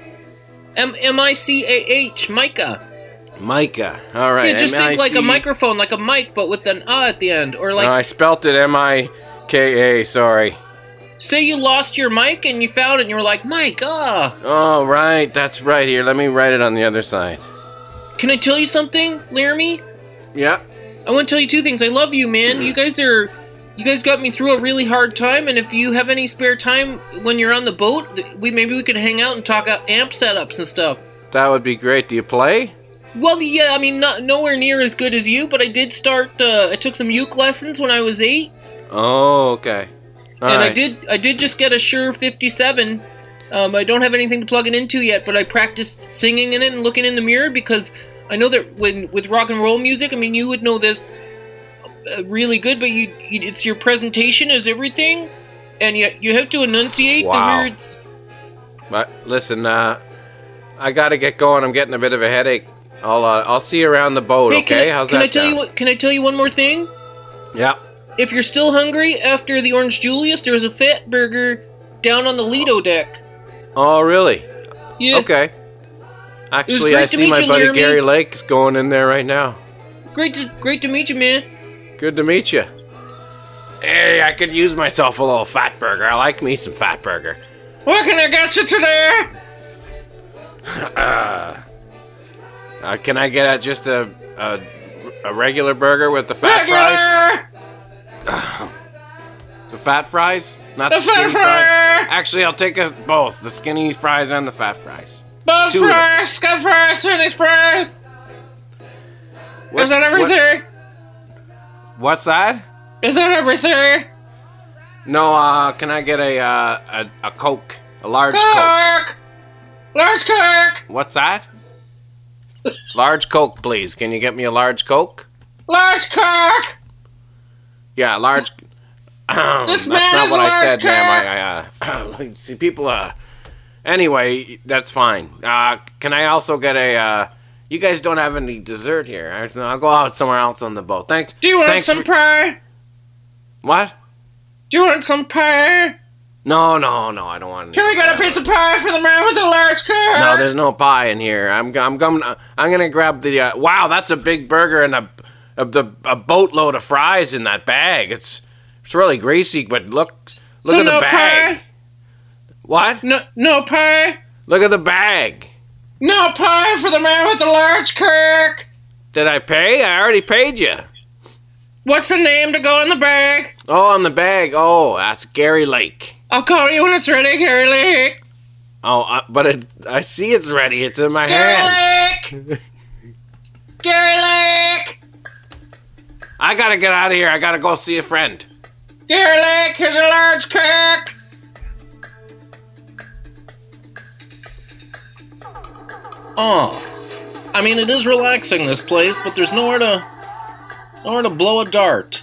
Speaker 3: M M I C A H, Micah.
Speaker 2: Micah. All right.
Speaker 3: Yeah, just think like a
Speaker 2: M I C
Speaker 3: microphone, like a mic, but with an uh at the end, or like
Speaker 2: No, I spelt it M I K A. Sorry.
Speaker 3: say you lost your mic and you found it and you were like, Mike, ah.
Speaker 2: Oh, right. That's right. Here, let me write it on the other side.
Speaker 3: Can I tell you something, Laramie?
Speaker 2: Yeah.
Speaker 3: I want to tell you two things. I love you, man. You guys are, you guys got me through a really hard time. And if you have any spare time when you're on the boat, we maybe we could hang out and talk about amp setups and stuff.
Speaker 2: That would be great. Do you play?
Speaker 3: Well, yeah, I mean, not nowhere near as good as you, but I did start. Uh, I took some uke lessons when I was eight,
Speaker 2: Oh, okay. All
Speaker 3: and I
Speaker 2: right.
Speaker 3: did. I did just get a Shure fifty-seven. Um, I don't have anything to plug it into yet, but I practiced singing in it and looking in the mirror because I know that when with rock and roll music, I mean, you would know this uh, really good, but you, you it's your presentation is everything, and you you have to enunciate
Speaker 2: Wow.
Speaker 3: the words.
Speaker 2: But listen, uh, I gotta get going. I'm getting a bit of a headache. I'll uh, I'll see you around the boat.
Speaker 3: Hey,
Speaker 2: Okay?
Speaker 3: can I,
Speaker 2: How's
Speaker 3: can
Speaker 2: that
Speaker 3: I tell
Speaker 2: sound?
Speaker 3: you what? Can I tell you one more thing?
Speaker 2: Yeah.
Speaker 3: If you're still hungry after the Orange Julius, there's a fat burger down on the Lido deck.
Speaker 2: Oh, really?
Speaker 3: Yeah.
Speaker 2: Okay. Actually,
Speaker 3: great
Speaker 2: I
Speaker 3: to
Speaker 2: see
Speaker 3: meet
Speaker 2: my
Speaker 3: you,
Speaker 2: buddy
Speaker 3: Laramie.
Speaker 2: Gary Lake is going in there right now.
Speaker 3: Great to great to meet you, man.
Speaker 2: Good to meet you. Hey, I could use myself a little fat burger. I like me some fat burger.
Speaker 3: What can I get you today?
Speaker 2: Uh, can I get a, just a, a a regular burger with the fat
Speaker 3: Regular.
Speaker 2: fries? The fat fries, not
Speaker 3: The
Speaker 2: the, skinny
Speaker 3: fat
Speaker 2: fries.
Speaker 3: fry.
Speaker 2: Actually, I'll take us both, the skinny fries and the fat fries.
Speaker 3: Both
Speaker 2: Two of them.
Speaker 3: fries, scum fries, Phoenix fries.
Speaker 2: What's-
Speaker 3: Is that everything?
Speaker 2: What, what's that?
Speaker 3: Is that everything?
Speaker 2: No, uh, can I get a uh, a, a Coke, a large Coke?
Speaker 3: Coke. Large Coke.
Speaker 2: What's that? Large Coke, please. Can you get me a large Coke?
Speaker 3: Large Coke.
Speaker 2: Yeah, large.
Speaker 3: This
Speaker 2: That's
Speaker 3: man
Speaker 2: not
Speaker 3: is
Speaker 2: what
Speaker 3: a
Speaker 2: I
Speaker 3: large
Speaker 2: said, ma'am. I, I uh, see people. Uh, anyway, that's fine. Uh, can I also get a? Uh, you guys don't have any dessert here. I- I'll go out somewhere else on the boat. Thanks.
Speaker 3: Do you want
Speaker 2: thanks
Speaker 3: some
Speaker 2: for-
Speaker 3: pie?
Speaker 2: What?
Speaker 3: Do you want some pie?
Speaker 2: No, no, no. I don't want.
Speaker 3: Can we get a piece of pie for the man with the large Coke?
Speaker 2: No, there's no pie in here. I'm, I'm going. I'm gonna grab the. Uh, wow, that's a big burger and a, a, the, a boatload of fries in that bag. It's, it's really greasy, but look, look
Speaker 3: So
Speaker 2: at the
Speaker 3: no
Speaker 2: bag.
Speaker 3: pie?
Speaker 2: What?
Speaker 3: No, no pie.
Speaker 2: Look at the bag.
Speaker 3: No pie for the man with the large Coke.
Speaker 2: Did I pay? I already paid you.
Speaker 3: What's the name to go in the bag?
Speaker 2: Oh, on the bag. Oh, that's Gary Lake.
Speaker 3: I'll call you when it's ready, Gary Lake.
Speaker 2: Oh, uh, but it, I see it's ready. It's in my
Speaker 3: Gary
Speaker 2: hands.
Speaker 3: Lake. Gary Lake.
Speaker 2: I gotta get out of here. I gotta go see a friend.
Speaker 3: Gary Lake, here's a large Coke.
Speaker 4: Oh, I mean, it is relaxing, this place, but there's nowhere to, nowhere to blow a dart.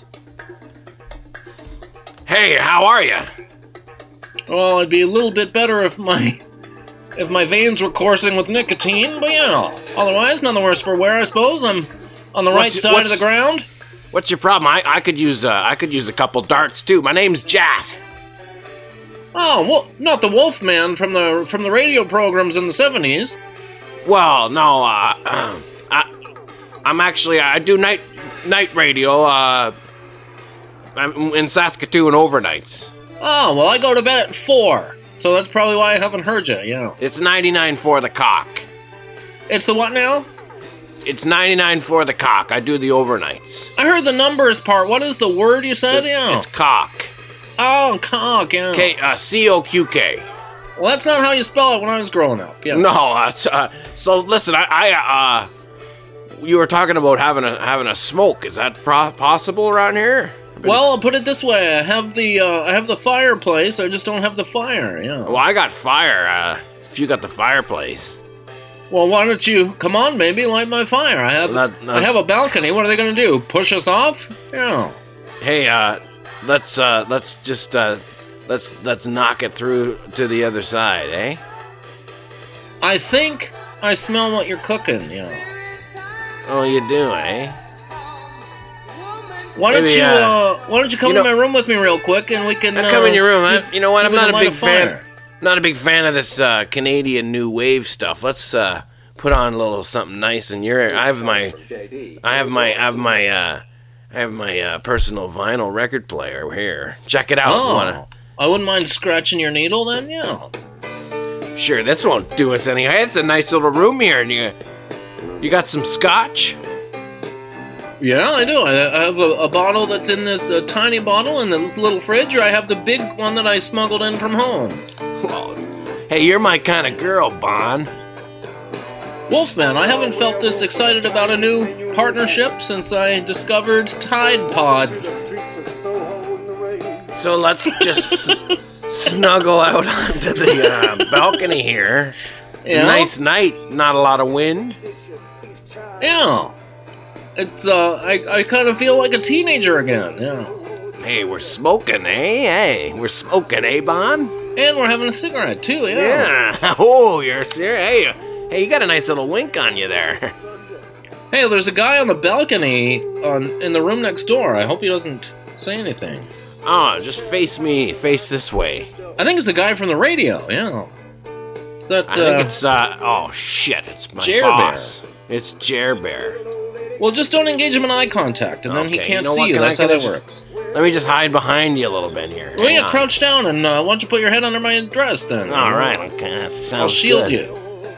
Speaker 2: Hey, how are you?
Speaker 4: Well, it'd be a little bit better if my, if my veins were coursing with nicotine, but yeah. Otherwise, none the worse for wear, I suppose. I'm on the right
Speaker 2: What's-
Speaker 4: side of
Speaker 2: what's-
Speaker 4: the ground.
Speaker 2: What's your problem? I, I could use uh, I could use a couple darts too. My name's Jat.
Speaker 4: Oh, well, not the Wolfman from the from the radio programs in the seventies.
Speaker 2: Well, no, uh, I, I'm actually I do night night radio. Uh, I'm in Saskatoon overnights.
Speaker 4: Oh, well, I go to bed at four, so that's probably why I haven't heard you. Yeah,
Speaker 2: It's ninety-nine for the cock.
Speaker 4: it's the what now?
Speaker 2: It's ninety-nine for the cock. I do the overnights.
Speaker 4: I heard the numbers part. What is the word you said? Yeah.
Speaker 2: It's cock.
Speaker 4: Oh, cock. Yeah.
Speaker 2: K uh, C O Q K.
Speaker 4: Well, that's not how you spell it when I was growing up. Yeah.
Speaker 2: No, uh, it's, uh, so listen, I, I uh, you were talking about having a having a smoke. Is that pro- possible around here?
Speaker 4: Well, I'll put it this way: I have the uh, I have the fireplace. I just don't have the fire. Yeah.
Speaker 2: Well, I got fire. Uh, if you got the fireplace.
Speaker 4: Well, why don't you come on, baby, light my fire? I have
Speaker 2: Not- not-
Speaker 4: I have a balcony. What are they gonna do? Push us off? Yeah.
Speaker 2: Hey, uh, let's uh, let's just uh, let's let's knock it through to the other side, eh?
Speaker 4: I think I smell what you're cooking. Yeah.
Speaker 2: Oh, you do, eh?
Speaker 4: Why don't
Speaker 2: Maybe,
Speaker 4: you
Speaker 2: uh,
Speaker 4: uh, Why don't you come
Speaker 2: you know-
Speaker 4: to my room with me real quick and we can
Speaker 2: I come
Speaker 4: uh,
Speaker 2: in your room.
Speaker 4: see
Speaker 2: I,
Speaker 4: if-
Speaker 2: you know what?
Speaker 4: see
Speaker 2: I'm
Speaker 4: if we
Speaker 2: not
Speaker 4: can
Speaker 2: a
Speaker 4: light
Speaker 2: big fan.
Speaker 4: fire.
Speaker 2: Not a big fan of this uh, Canadian new wave stuff. Let's uh, put on a little something nice in your. I have my. I have my. I have my. Uh, I have my uh, personal vinyl record player here. Check it out.
Speaker 4: Oh,
Speaker 2: Wanna-
Speaker 4: I wouldn't mind scratching your needle then. Yeah.
Speaker 2: Sure, this won't do us any. Hey, it's a nice little room here, and you. You got some scotch?
Speaker 4: Yeah, I do. I, I have a, a bottle that's in this a tiny bottle in the little fridge, or I have the big one that I smuggled in from home.
Speaker 2: Well, hey, you're my kind of girl, Bon.
Speaker 4: Wolfman, I haven't felt this excited about a new partnership since I discovered Tide Pods.
Speaker 2: So let's just s- snuggle out onto the uh, balcony here.
Speaker 4: Yeah.
Speaker 2: Nice night, not a lot of wind.
Speaker 4: Yeah. It's, uh, I, I kind of feel like a teenager again, yeah.
Speaker 2: Hey, we're smoking, eh? Hey, we're smoking, eh, Bon?
Speaker 4: And we're having a cigarette, too, yeah.
Speaker 2: Yeah. Oh, you're serious. Hey, hey, you got a nice little wink on you there.
Speaker 4: Hey, there's a guy on the balcony on in the room next door. I hope he doesn't say anything.
Speaker 2: Oh, just face me, face this way.
Speaker 4: I think it's the guy from the radio, yeah. It's that,
Speaker 2: I think
Speaker 4: uh,
Speaker 2: it's, uh, oh shit, it's my
Speaker 4: Jer
Speaker 2: boss. It's Jer Bear.
Speaker 4: well, just don't engage him in eye contact, and then he
Speaker 2: Okay,
Speaker 4: can't
Speaker 2: you know
Speaker 4: see
Speaker 2: what?
Speaker 4: you.
Speaker 2: Can I-
Speaker 4: That's how
Speaker 2: can I
Speaker 4: that
Speaker 2: just-
Speaker 4: works.
Speaker 2: Let me just hide behind you a little bit here.
Speaker 4: Well,
Speaker 2: Hang
Speaker 4: yeah,
Speaker 2: on.
Speaker 4: crouch down, and uh, why don't you put your head under my dress, then?
Speaker 2: All right, okay, that sounds
Speaker 4: I'll shield
Speaker 2: good.
Speaker 4: you.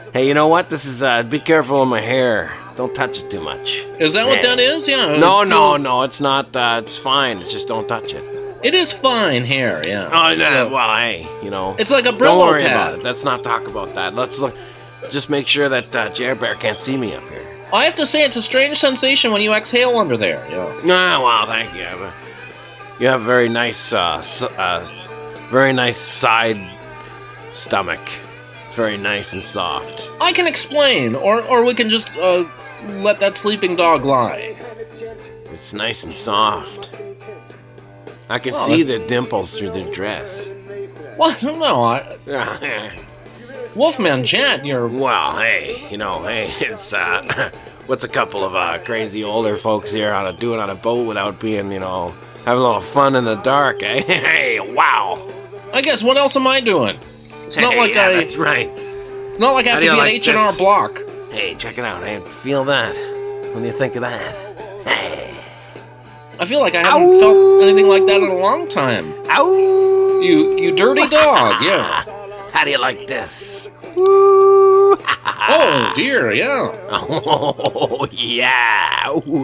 Speaker 2: Hey, you know what? This is, uh, be careful of my hair. Don't touch it too much.
Speaker 4: Is that what that is? Yeah.
Speaker 2: No,
Speaker 4: it
Speaker 2: no,
Speaker 4: feels-
Speaker 2: no, it's not, uh, it's fine. It's just don't touch it.
Speaker 4: It is fine hair, yeah.
Speaker 2: Oh,
Speaker 4: It's
Speaker 2: no,
Speaker 4: a-
Speaker 2: well, hey, you know.
Speaker 4: It's like a Brillo
Speaker 2: Don't worry
Speaker 4: pad.
Speaker 2: about it. Let's not talk about that. Let's look. Just make sure that uh, Jer Bear can't see me up here.
Speaker 4: I have to say, it's a strange sensation when you exhale under there, yeah.
Speaker 2: Ah, well, thank you. You have very nice, uh, s- uh, very nice side stomach. It's very nice and soft.
Speaker 4: I can explain, or or we can just uh, let that sleeping dog lie.
Speaker 2: It's nice and soft. I can
Speaker 4: Oh,
Speaker 2: see the dimples through the dress.
Speaker 4: Well, I don't know. I, Wolfman Jet, you're...
Speaker 2: Well, hey, you know, hey, it's, uh, what's a couple of, uh, crazy older folks here on a, doing on a boat without being, you know, having a little fun in the dark, eh? Hey, wow.
Speaker 4: I guess, what else am I doing? It's not
Speaker 2: Hey,
Speaker 4: like
Speaker 2: yeah,
Speaker 4: I...
Speaker 2: that's right.
Speaker 4: It's not like I
Speaker 2: How
Speaker 4: have
Speaker 2: do
Speaker 4: to
Speaker 2: you
Speaker 4: be at
Speaker 2: like
Speaker 4: H and R
Speaker 2: this?
Speaker 4: Block.
Speaker 2: Hey, check it out, hey, feel that. What do you think of that? Hey.
Speaker 4: I feel like I haven't felt anything like that in a long time.
Speaker 2: Ow!
Speaker 4: You, you dirty dog, yeah.
Speaker 2: How do you like this? Ooh.
Speaker 4: Oh, dear, yeah.
Speaker 2: Oh, yeah. Ooh.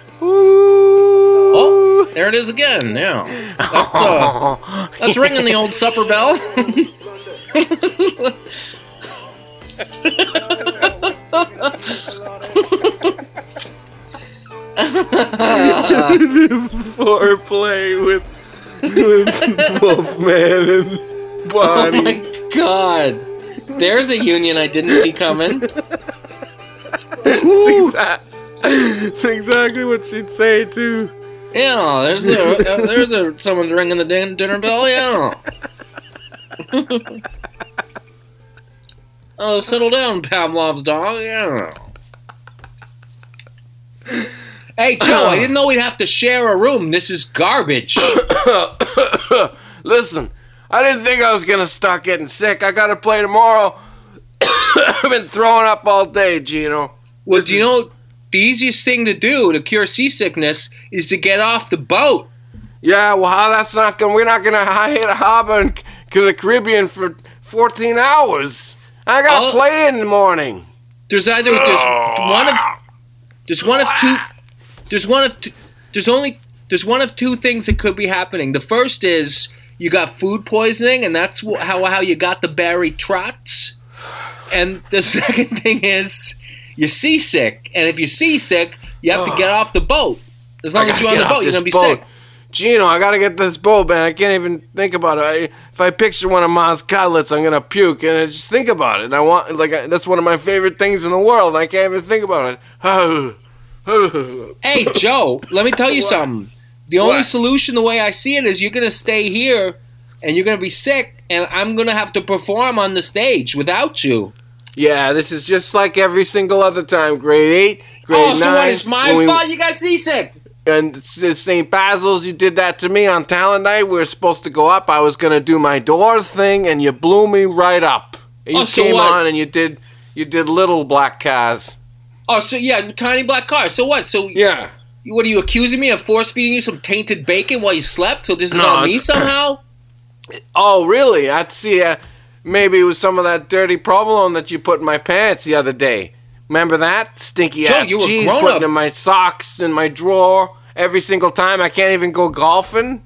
Speaker 4: Oh, there it is again, yeah. That's, uh, that's ringing the old supper bell.
Speaker 2: Foreplay with, with Wolfman and
Speaker 4: Oh
Speaker 2: Bonnie.
Speaker 4: my god. There's a union I didn't see coming.
Speaker 2: It's, exact, it's exactly what she'd say, too.
Speaker 4: Yeah, there's a, uh, there's a, someone ringing the din- dinner bell, yeah. Oh, settle down, Pavlov's dog, yeah. Hey, Joe, I didn't know we'd have to share a room. This is garbage.
Speaker 2: Listen, I didn't think I was gonna start getting sick. I gotta play tomorrow. I've been throwing up all day, Gino.
Speaker 4: Well,
Speaker 2: This
Speaker 4: do you
Speaker 2: is-
Speaker 4: know, the easiest thing to do to cure seasickness is to get off the boat.
Speaker 2: Yeah, well, how that's not gonna. We're not gonna hit a harbor in C- the Caribbean for fourteen hours. I gotta
Speaker 4: I'll-
Speaker 2: play in the morning.
Speaker 4: There's either there's one of there's one of two there's one of two, there's only there's one of two things that could be happening. The first is you got food poisoning, and that's wh- how how you got the Barry Trots. And the second thing is you're seasick, and if you're seasick, you have to get off the boat. As long
Speaker 2: I
Speaker 4: as
Speaker 2: gotta
Speaker 4: you're on
Speaker 2: get
Speaker 4: the
Speaker 2: off
Speaker 4: boat, you're
Speaker 2: this
Speaker 4: gonna be
Speaker 2: boat.
Speaker 4: sick.
Speaker 2: Gino, I gotta get this boat, man. I can't even think about it. I, if I picture one of Ma's cutlets, I'm gonna puke. And I just think about it. And I want, like, I, that's one of my favorite things in the world. And I can't even think about it. Oh,
Speaker 4: Hey, Joe, let me tell you something. The only
Speaker 2: What?
Speaker 4: solution, the way I see it, is you're going to stay here and you're going to be sick, and I'm going to have to perform on the stage without you.
Speaker 2: yeah, this is just like every single other time. Grade eight, grade
Speaker 4: Oh,
Speaker 2: nine.
Speaker 4: so what? It's my
Speaker 2: when we-
Speaker 4: fault you got seasick.
Speaker 2: And Saint Basil's, you did that to me on talent night. We were supposed to go up. I was gonna do my Doors thing, and you blew me right up. And you
Speaker 4: Oh, so
Speaker 2: came
Speaker 4: what?
Speaker 2: on, and you did you did Little Black Cars.
Speaker 4: Oh, so yeah, tiny black car. So what? So
Speaker 2: Yeah.
Speaker 4: what are you accusing me of force feeding you some tainted bacon while you slept? So this is
Speaker 2: No,
Speaker 4: on me
Speaker 2: it's-
Speaker 4: somehow?
Speaker 2: Oh, really? I'd see. Uh, maybe it was some of that dirty provolone that you put in my pants the other day. Remember that stinky
Speaker 4: Joe,
Speaker 2: ass
Speaker 4: you were
Speaker 2: cheese
Speaker 4: grown
Speaker 2: putting
Speaker 4: up.
Speaker 2: in my socks in my drawer every single time. I can't even go golfing.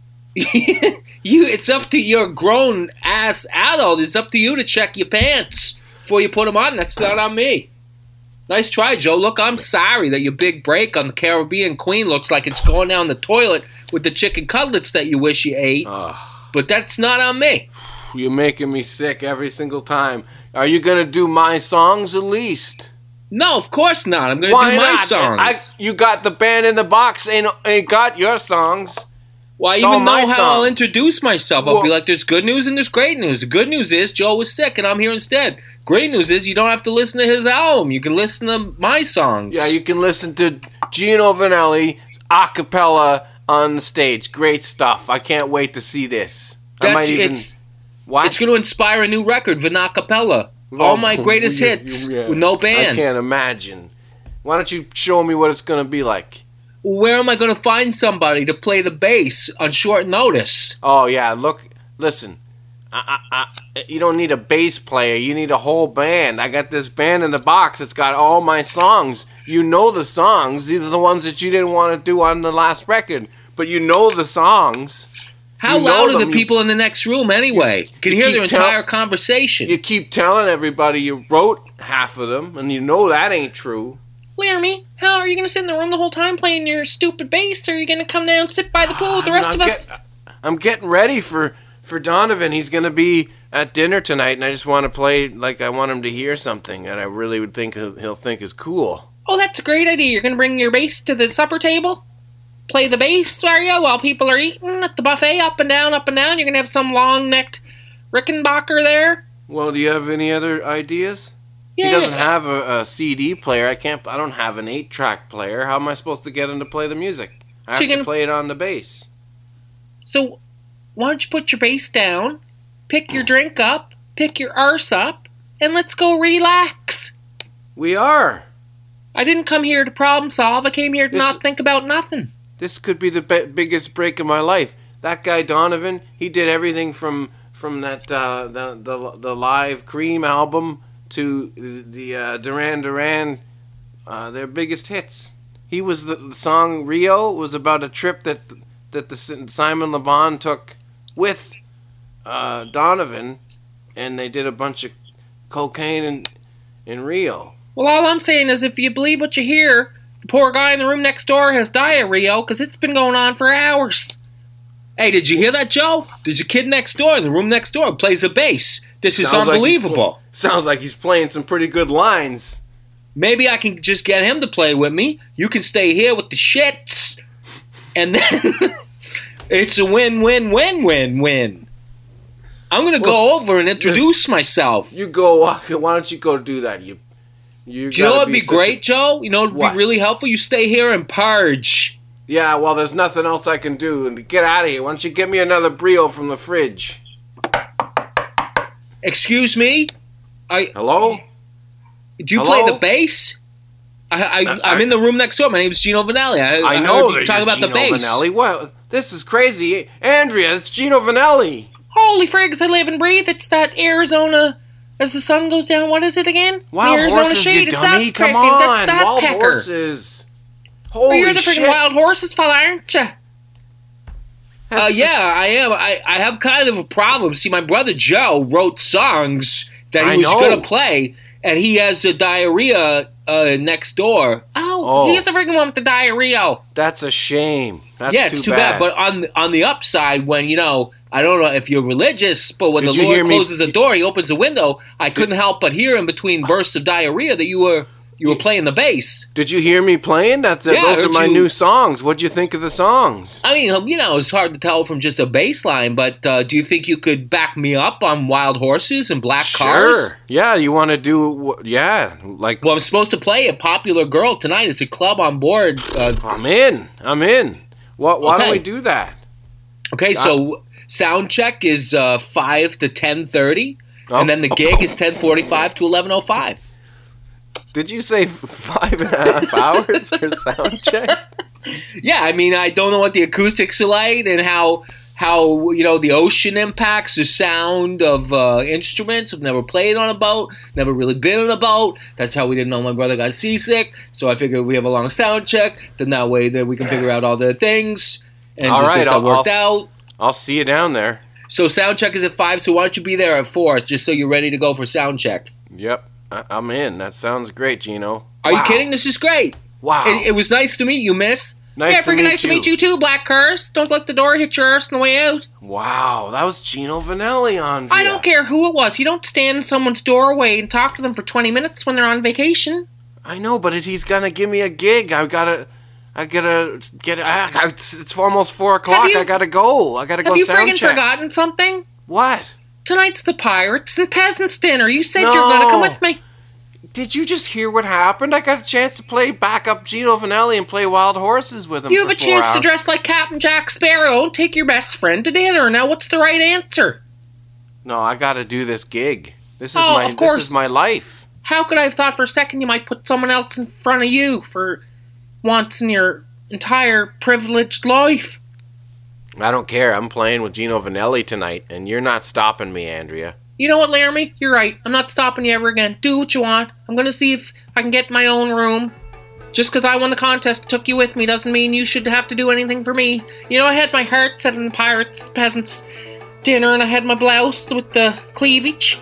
Speaker 4: You, it's up to your grown ass adult. It's up to you to check your pants before you put them on. That's not on me. Nice try, Joe. Look, I'm sorry that your big break on the Caribbean Queen looks like it's going down the toilet with the chicken cutlets that you wish you ate.
Speaker 2: Ugh.
Speaker 4: But that's not on me.
Speaker 2: You're making me sick every single time. Are you gonna do my songs at least?
Speaker 4: No, of course not. I'm going to
Speaker 2: Why
Speaker 4: do my
Speaker 2: not?
Speaker 4: songs.
Speaker 2: I, you got the band in the box. Ain't ain't got your songs.
Speaker 4: Well, I
Speaker 2: It's all
Speaker 4: even know
Speaker 2: my
Speaker 4: how I'll
Speaker 2: songs.
Speaker 4: introduce myself. I'll
Speaker 2: Well-
Speaker 4: be like, there's good news and there's great news. The good news is Joe was sick and I'm here instead. Great news is you don't have to listen to his album. You can listen to my songs.
Speaker 2: Yeah, you can listen to Gino Vanelli a cappella on the stage. Great stuff. I can't wait to see this. I
Speaker 4: That's,
Speaker 2: might even.
Speaker 4: it's,
Speaker 2: What?
Speaker 4: it's going to inspire a new record, Vinacapella. All my
Speaker 2: Oh,
Speaker 4: greatest
Speaker 2: yeah,
Speaker 4: hits
Speaker 2: yeah.
Speaker 4: with no
Speaker 2: I
Speaker 4: band.
Speaker 2: can't imagine. Why don't you show me what it's gonna be like?
Speaker 4: Where am I going to find somebody to play the bass on short notice?
Speaker 2: Oh yeah, look, listen. I, I, I, you don't need a bass player. You need a whole band. I got this band in the box. It's got all my songs. You know the songs. These are the ones that you didn't want to do on the last record, but you know the songs.
Speaker 4: How
Speaker 2: You know
Speaker 4: loud are
Speaker 2: them.
Speaker 4: the people in the next room anyway?
Speaker 2: You-
Speaker 4: Can
Speaker 2: you
Speaker 4: hear
Speaker 2: keep
Speaker 4: their
Speaker 2: tell-
Speaker 4: entire conversation.
Speaker 2: You keep telling everybody you wrote half of them, and you know that ain't true.
Speaker 3: Laramie, how are you going to sit in the room the whole time playing your stupid bass, or are you going to come down and sit by the pool with the rest
Speaker 2: I'm
Speaker 3: of us?
Speaker 2: get- I'm getting ready for, for Donovan. He's going to be at dinner tonight, and I just want to play like I want him to hear something that I really would think he'll, he'll think is cool.
Speaker 3: Oh, that's a great idea. You're going to bring your bass to the supper table? Play the bass, are you, while people are eating at the buffet, up and down, up and down? You're going to have some long-necked Rickenbacker there?
Speaker 2: Well, do you have any other ideas?
Speaker 3: Yeah.
Speaker 2: He doesn't have a, a C D player. I can't. I don't have an eight-track player. How am I supposed to get him to play the music? I
Speaker 3: So
Speaker 2: have
Speaker 3: you're
Speaker 2: to
Speaker 3: gonna-
Speaker 2: play it on the bass.
Speaker 3: So, why don't you put your bass down, pick your drink up, pick your arse up, and let's go relax.
Speaker 2: We are.
Speaker 3: I didn't come here to problem solve. I came here to
Speaker 2: This-
Speaker 3: not think about nothing.
Speaker 2: This could be the be- biggest break of my life. That guy Donovan, he did everything from from that uh, the, the the live Cream album to the uh, Duran Duran, uh, their biggest hits. He was the, the song Rio was about a trip that that the Simon Le Bon took with uh, Donovan, and they did a bunch of cocaine in in Rio.
Speaker 3: Well, all I'm saying is if you believe what you hear, the poor guy in the room next door has diarrhea because it's been going on for hours.
Speaker 4: Hey, did you hear that, Joe? There's a kid next door in the room next door plays the bass. This is
Speaker 2: Sounds like he's
Speaker 4: unbelievable.
Speaker 2: pl- sounds like he's playing some pretty good lines.
Speaker 4: Maybe I can just get him to play with me. You can stay here with the shits. And then it's a win-win-win-win-win. I'm going to go over and introduce myself.
Speaker 2: You go. Why don't you go do that? You. You.
Speaker 4: Do you know
Speaker 2: gotta
Speaker 4: what would be
Speaker 2: such a-
Speaker 4: great, Joe? You know what would
Speaker 2: What?
Speaker 4: be really helpful? You stay here and purge.
Speaker 2: Yeah. Well, there's nothing else I can do. And get out of here. Why don't you get me another Brio from the fridge?
Speaker 4: Excuse me? I
Speaker 2: Hello.
Speaker 4: Do you
Speaker 2: Hello?
Speaker 4: play the bass? I, I,
Speaker 2: I-
Speaker 4: I'm in the room next door. My name's Gino Vanelli. I,
Speaker 2: I
Speaker 4: I
Speaker 2: know
Speaker 4: heard you
Speaker 2: that
Speaker 4: talk
Speaker 2: you're
Speaker 4: about
Speaker 2: Gino
Speaker 4: the bass.
Speaker 2: Vanelli. What? This is crazy, Andrea. It's Gino Vanelli.
Speaker 3: Holy frigs, I live and breathe. It's that Arizona, as the sun goes down, what is it again?
Speaker 2: Wild
Speaker 3: the Arizona
Speaker 2: horses,
Speaker 3: shade.
Speaker 2: you
Speaker 3: It's
Speaker 2: dummy.
Speaker 3: that
Speaker 2: Come
Speaker 3: frickin',
Speaker 2: on.
Speaker 3: That's that
Speaker 2: Wild
Speaker 3: pecker.
Speaker 2: horses.
Speaker 3: Oh,
Speaker 2: Holy
Speaker 3: you're the freaking
Speaker 2: shit.
Speaker 3: wild horses fella, aren't you?
Speaker 4: Uh,
Speaker 2: That's-
Speaker 4: yeah, I am. I, I have kind of a problem. See, my brother Joe wrote songs that he
Speaker 2: I
Speaker 4: was
Speaker 2: know.
Speaker 4: going to play, and he has a diarrhea uh, next door.
Speaker 3: Oh,
Speaker 2: Oh.
Speaker 3: he's the freaking one with the diarrhea.
Speaker 2: That's a shame. That's
Speaker 4: yeah, it's too bad. But on the, on the upside, when, you know, I don't know if you're religious, but when
Speaker 2: Did
Speaker 4: the
Speaker 2: you hear
Speaker 4: Lord
Speaker 2: me-
Speaker 4: closes a door, he opens a window, I couldn't help but hear in between bursts of diarrhea that you were you were playing the bass.
Speaker 2: Did you hear me playing? That's
Speaker 4: Yeah, I
Speaker 2: those are
Speaker 4: heard
Speaker 2: my
Speaker 4: you-
Speaker 2: new songs. What'd you think of the songs?
Speaker 4: I mean, you know, it's hard to tell from just a bass line, but uh, do you think you could back me up on Wild Horses and Black Cars?
Speaker 2: Sure. Yeah, you want to do? wh- Yeah, like
Speaker 4: Well, I'm supposed to play a Popular Girl tonight. It's a club on board. Uh,
Speaker 2: I'm in. I'm in. What? Why
Speaker 4: Okay.
Speaker 2: don't we do that?
Speaker 4: okay, so sound check is uh, five to ten thirty,
Speaker 2: Oh.
Speaker 4: and then the gig is ten forty-five to eleven oh five.
Speaker 2: Did you say f- five and a half hours for sound check?
Speaker 4: Yeah, I mean, I don't know what the acoustics are like and how how you know the ocean impacts the sound of uh, instruments. I've never played on a boat, never really been on a boat. That's how we didn't know my brother got seasick. So I figured we have a long sound check. Then that way that we can figure out all the things and
Speaker 2: All
Speaker 4: just
Speaker 2: right,
Speaker 4: get stuff
Speaker 2: I'll-
Speaker 4: worked
Speaker 2: I'll-
Speaker 4: out.
Speaker 2: I'll see you down there.
Speaker 4: So sound check is at five. So why don't you be there at four, just so you're ready to go for sound check?
Speaker 2: Yep, I- I'm in. That sounds great, Gino.
Speaker 4: Are
Speaker 2: Wow.
Speaker 4: you kidding? This is great.
Speaker 2: Wow.
Speaker 4: It, it was nice to meet you, Miss.
Speaker 2: nice
Speaker 3: yeah,
Speaker 2: to
Speaker 3: freaking
Speaker 2: meet
Speaker 3: nice
Speaker 2: you.
Speaker 3: to meet you too, Black Curse. Don't let the door hit your arse on the way out.
Speaker 2: Wow, that was Gino Vanelli on.
Speaker 3: I
Speaker 2: via.
Speaker 3: don't care who it was. You don't stand in someone's doorway and talk to them for twenty minutes when they're on vacation.
Speaker 2: I know, but it, he's gonna give me a gig. I gotta, I gotta get. I, I, it's, it's almost four o'clock.
Speaker 3: you-
Speaker 2: I gotta go. I gotta
Speaker 3: Have
Speaker 2: go
Speaker 3: you
Speaker 2: sound
Speaker 3: friggin'
Speaker 2: check.
Speaker 3: forgotten something?
Speaker 2: What?
Speaker 3: Tonight's the Pirates and Peasants dinner. You said
Speaker 2: No.
Speaker 3: you're gonna come with me.
Speaker 2: Did you just hear what happened? I got a chance to play backup Gino Vanelli and play Wild Horses with him.
Speaker 3: You
Speaker 2: for
Speaker 3: have a
Speaker 2: four
Speaker 3: chance to
Speaker 2: hours.
Speaker 3: dress like Captain Jack Sparrow and take your best friend to dinner. Now, what's the right answer?
Speaker 2: No, I gotta do this gig. This is
Speaker 3: Oh,
Speaker 2: my.
Speaker 3: of course.
Speaker 2: This is my life.
Speaker 3: How could I have thought for a second you might put someone else in front of you for once in your entire privileged life?
Speaker 2: I don't care. I'm playing with Gino Vanelli tonight, and you're not stopping me, Andrea.
Speaker 3: You know what, Laramie? You're right. I'm not stopping you ever again. Do what you want. I'm going to see if I can get my own room. Just because I won the contest, took you with me, doesn't mean you should have to do anything for me. You know, I had my heart set in the Pirates Peasants dinner, and I had my blouse with the cleavage.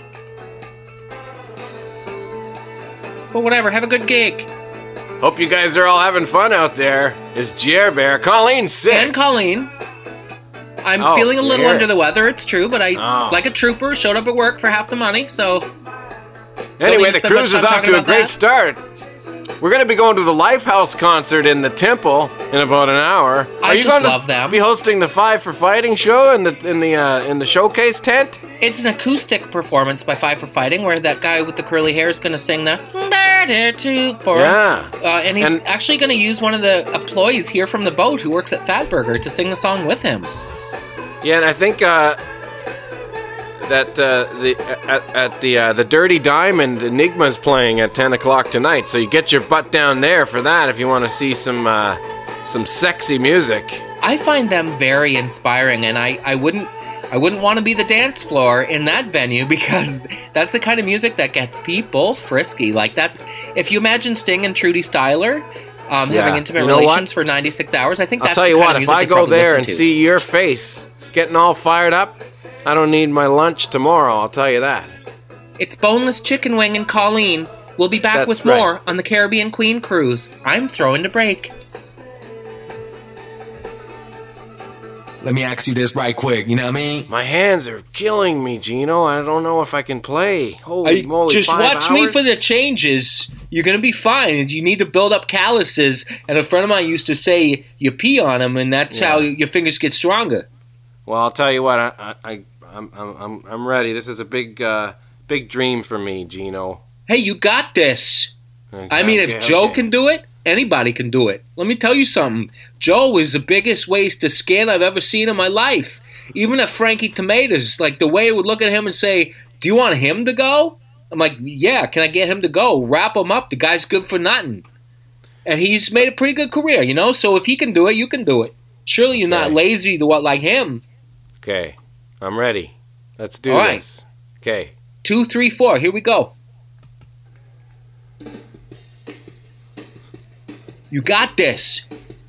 Speaker 3: But whatever, have a good gig.
Speaker 2: Hope you guys are all having fun out there. Is Jer Bear. Colleen's sick.
Speaker 3: And Colleen. I'm
Speaker 2: Oh,
Speaker 3: feeling a
Speaker 2: you're
Speaker 3: little
Speaker 2: here.
Speaker 3: under the weather, it's true, but I,
Speaker 2: Oh.
Speaker 3: like a trooper, showed up at work for half the money, so...
Speaker 2: Anyway,
Speaker 3: need to
Speaker 2: the
Speaker 3: spend much
Speaker 2: cruise is
Speaker 3: time
Speaker 2: off
Speaker 3: talking
Speaker 2: to a
Speaker 3: about
Speaker 2: great
Speaker 3: that.
Speaker 2: start. We're going to be going to the Lifehouse concert in the Temple in about an hour.
Speaker 3: I
Speaker 2: Are you
Speaker 3: just
Speaker 2: going
Speaker 3: love
Speaker 2: to
Speaker 3: them.
Speaker 2: be hosting the Five for Fighting show in the in the uh, in the showcase tent?
Speaker 3: It's an acoustic performance by Five for Fighting, where that guy with the curly hair is going to sing the "There to" for him.
Speaker 2: Yeah.
Speaker 3: Uh, and he's
Speaker 2: And-
Speaker 3: actually going to use one of the employees here from the boat who works at Fatburger to sing the song with him.
Speaker 2: Yeah, and I think uh, that uh, the at, at the uh, the Dirty Diamond Enigma's playing at ten o'clock tonight. So you get your butt down there for that if you want to see some uh, some sexy music.
Speaker 3: I find them very inspiring, and I, I wouldn't I wouldn't want to be the dance floor in that venue because that's the kind of music that gets people frisky. Like that's if you imagine Sting and Trudy Styler um,
Speaker 2: Yeah.
Speaker 3: having intimate
Speaker 2: You know
Speaker 3: relations
Speaker 2: what?
Speaker 3: for ninety-six hours, I think
Speaker 2: I'll
Speaker 3: that's
Speaker 2: tell
Speaker 3: the
Speaker 2: you
Speaker 3: kind
Speaker 2: what,
Speaker 3: of
Speaker 2: if
Speaker 3: music
Speaker 2: I
Speaker 3: they
Speaker 2: go
Speaker 3: probably
Speaker 2: there
Speaker 3: listen
Speaker 2: and
Speaker 3: to.
Speaker 2: see your face getting all fired up, I don't need my lunch tomorrow, I'll tell you that.
Speaker 3: It's Boneless Chicken Wing and Colleen. We'll be back
Speaker 2: That's
Speaker 3: with
Speaker 2: right.
Speaker 3: more on the Caribbean Queen Cruise. I'm throwing to break.
Speaker 5: Let me ask you this right quick, you know what I mean?
Speaker 2: My hands are killing me, Gino. I don't know if I can play. Holy
Speaker 4: I-
Speaker 2: moly,
Speaker 4: just
Speaker 2: five
Speaker 4: watch me
Speaker 2: hours?
Speaker 4: for the changes. You're gonna be fine. You need to build up calluses. And a friend of mine used to say you pee on them, and that's
Speaker 2: Yeah.
Speaker 4: how your fingers get stronger.
Speaker 2: Well, I'll tell you what, I, I, I I'm, I'm, I'm, I'm ready. This is a big, uh, big dream for me, Gino.
Speaker 4: Hey, you got this.
Speaker 2: Okay,
Speaker 4: I mean, if
Speaker 2: okay,
Speaker 4: Joe
Speaker 2: okay.
Speaker 4: can do it, anybody can do it. Let me tell you something. Joe is the biggest waste of skin I've ever seen in my life. Even at Frankie Tomatoes, like the way I would look at him and say, "Do you want him to go?" I'm like, "Yeah, can I get him to go? Wrap him up. The guy's good for nothing." And he's made a pretty good career, you know? So if he can do it, you can do it. Surely you're not
Speaker 2: Okay.
Speaker 4: lazy to what like him.
Speaker 2: Okay, I'm ready. Let's do
Speaker 4: All right.
Speaker 2: this. Okay.
Speaker 4: Two, three, four. Here we go. You got this.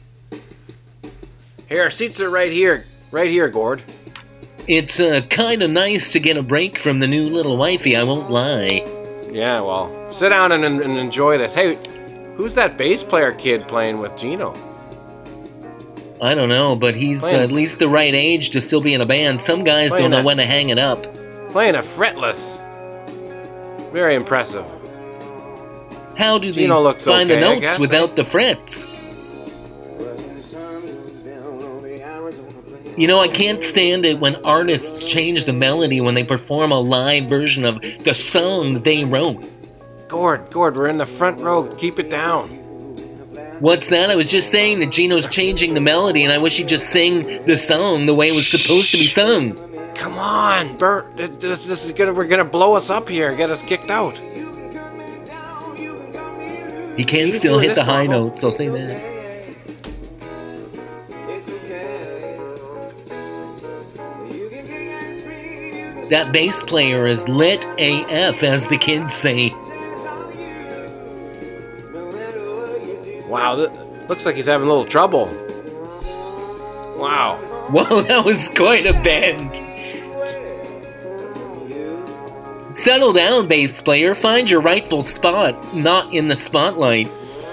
Speaker 2: Here, our seats are right here. Right here, Gord.
Speaker 4: It's uh, kind of nice to get a break from the new little wifey, I won't lie.
Speaker 2: Yeah, well, sit down and, and enjoy this. Hey, who's that bass player kid playing with Gino?
Speaker 4: I don't know, but he's uh,
Speaker 2: Playing-
Speaker 4: at least the right age to still be in a band. Some guys
Speaker 2: Playing
Speaker 4: don't know
Speaker 2: a-
Speaker 4: when to hang it up.
Speaker 2: Playing a fretless. Very impressive.
Speaker 4: How do they
Speaker 2: Gino looks
Speaker 4: find
Speaker 2: okay,
Speaker 4: the
Speaker 2: I
Speaker 4: notes
Speaker 2: guess,
Speaker 4: without the frets? You know, I can't stand it when artists change the melody when they perform a live version of the song they wrote.
Speaker 2: Gord, Gord, we're in the front row. Keep it down.
Speaker 4: What's that? I was just saying that Gino's changing the melody, and I wish he'd just sing the song the way it was supposed to be sung.
Speaker 2: Come on, Bert. This, this is gonna. We're gonna blow us up here. Get us kicked out.
Speaker 4: He can
Speaker 2: he's
Speaker 4: still
Speaker 2: doing
Speaker 4: hit
Speaker 2: this
Speaker 4: the high
Speaker 2: normal.
Speaker 4: notes, I'll say that. That bass player is lit A F, as the kids say.
Speaker 2: Wow, th- looks like he's having a little trouble. Wow.
Speaker 4: Whoa, that was quite a bend. Settle down, bass player. Find your rightful spot, not in the spotlight.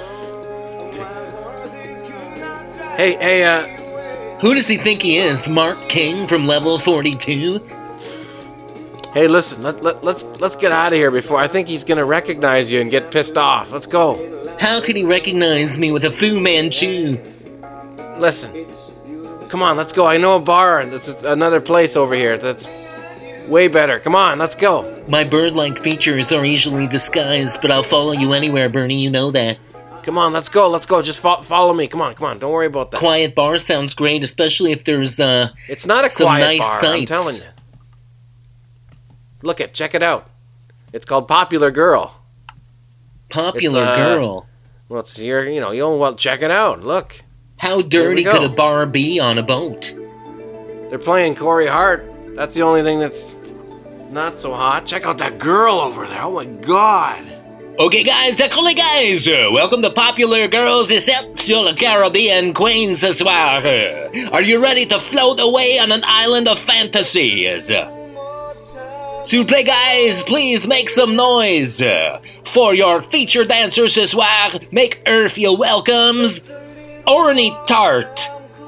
Speaker 2: Hey, hey, uh,
Speaker 4: Who does he think he is? Mark King from Level forty-two?
Speaker 2: hey, listen. Let, let, let's let's get out of here before I think he's gonna recognize you and get pissed off. Let's go.
Speaker 4: How could he recognize me with a Fu Manchu?
Speaker 2: Listen. Come on, let's go. I know a bar. That's another place over here. That's way better. Come on, let's go.
Speaker 4: My bird-like features are easily disguised, but I'll follow you anywhere, Bernie, you know that.
Speaker 2: Come on, let's go. Let's go. Just fo- follow me. Come on, come on. Don't worry about that.
Speaker 4: Quiet bar sounds great, especially if there's, uh,
Speaker 2: It's not a
Speaker 4: Some
Speaker 2: quiet
Speaker 4: nice
Speaker 2: bar. I'm
Speaker 4: sights.
Speaker 2: telling you. Look it. Check it out. It's called Popular Girl.
Speaker 4: popular
Speaker 2: It's, uh,
Speaker 4: girl.
Speaker 2: Well, it's your, you know, you well check it out. Look.
Speaker 4: How dirty
Speaker 2: we
Speaker 4: could
Speaker 2: go.
Speaker 4: a bar be on a boat?
Speaker 2: They're playing Corey Hart. That's the only thing that's not so hot. Check out that girl over there. Oh my God.
Speaker 4: Okay, guys, d'accord les guys. Welcome to Popular Girls Except sur le Caribbean Queen ce soir. Are you ready to float away on an island of fantasies? S'il vous plaît, guys, please make some noise. For your feature dancer ce soir, make her feel welcomes, Orny Tart.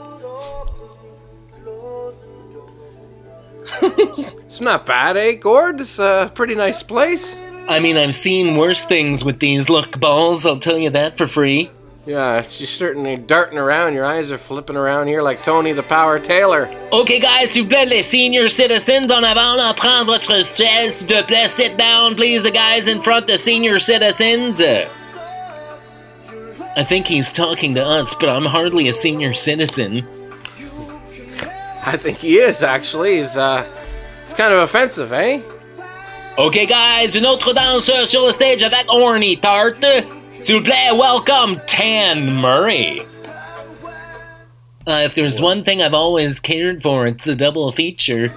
Speaker 2: It's not bad, eh, Gord? It's a pretty nice place.
Speaker 4: I mean, I've seen worse things with these luck balls, I'll tell you that for free.
Speaker 2: Yeah, she's certainly darting around. Your eyes are flipping around here like Tony the Power Taylor.
Speaker 4: Okay, guys, s'il vous plaît, les senior citizens, en avant, là, prends votre chaise, s'il te plaît, sit down, please, the guys in front, the senior citizens. Uh, I think he's talking to us, but I'm hardly a senior citizen.
Speaker 2: I think he is, actually. He's, uh, it's kind of offensive, eh?
Speaker 4: Okay, guys, une autre danse sur le stage avec Orny Tart. S'il vous plaît, welcome Tan Murray. Uh, if there's one thing I've always cared for, it's a double feature.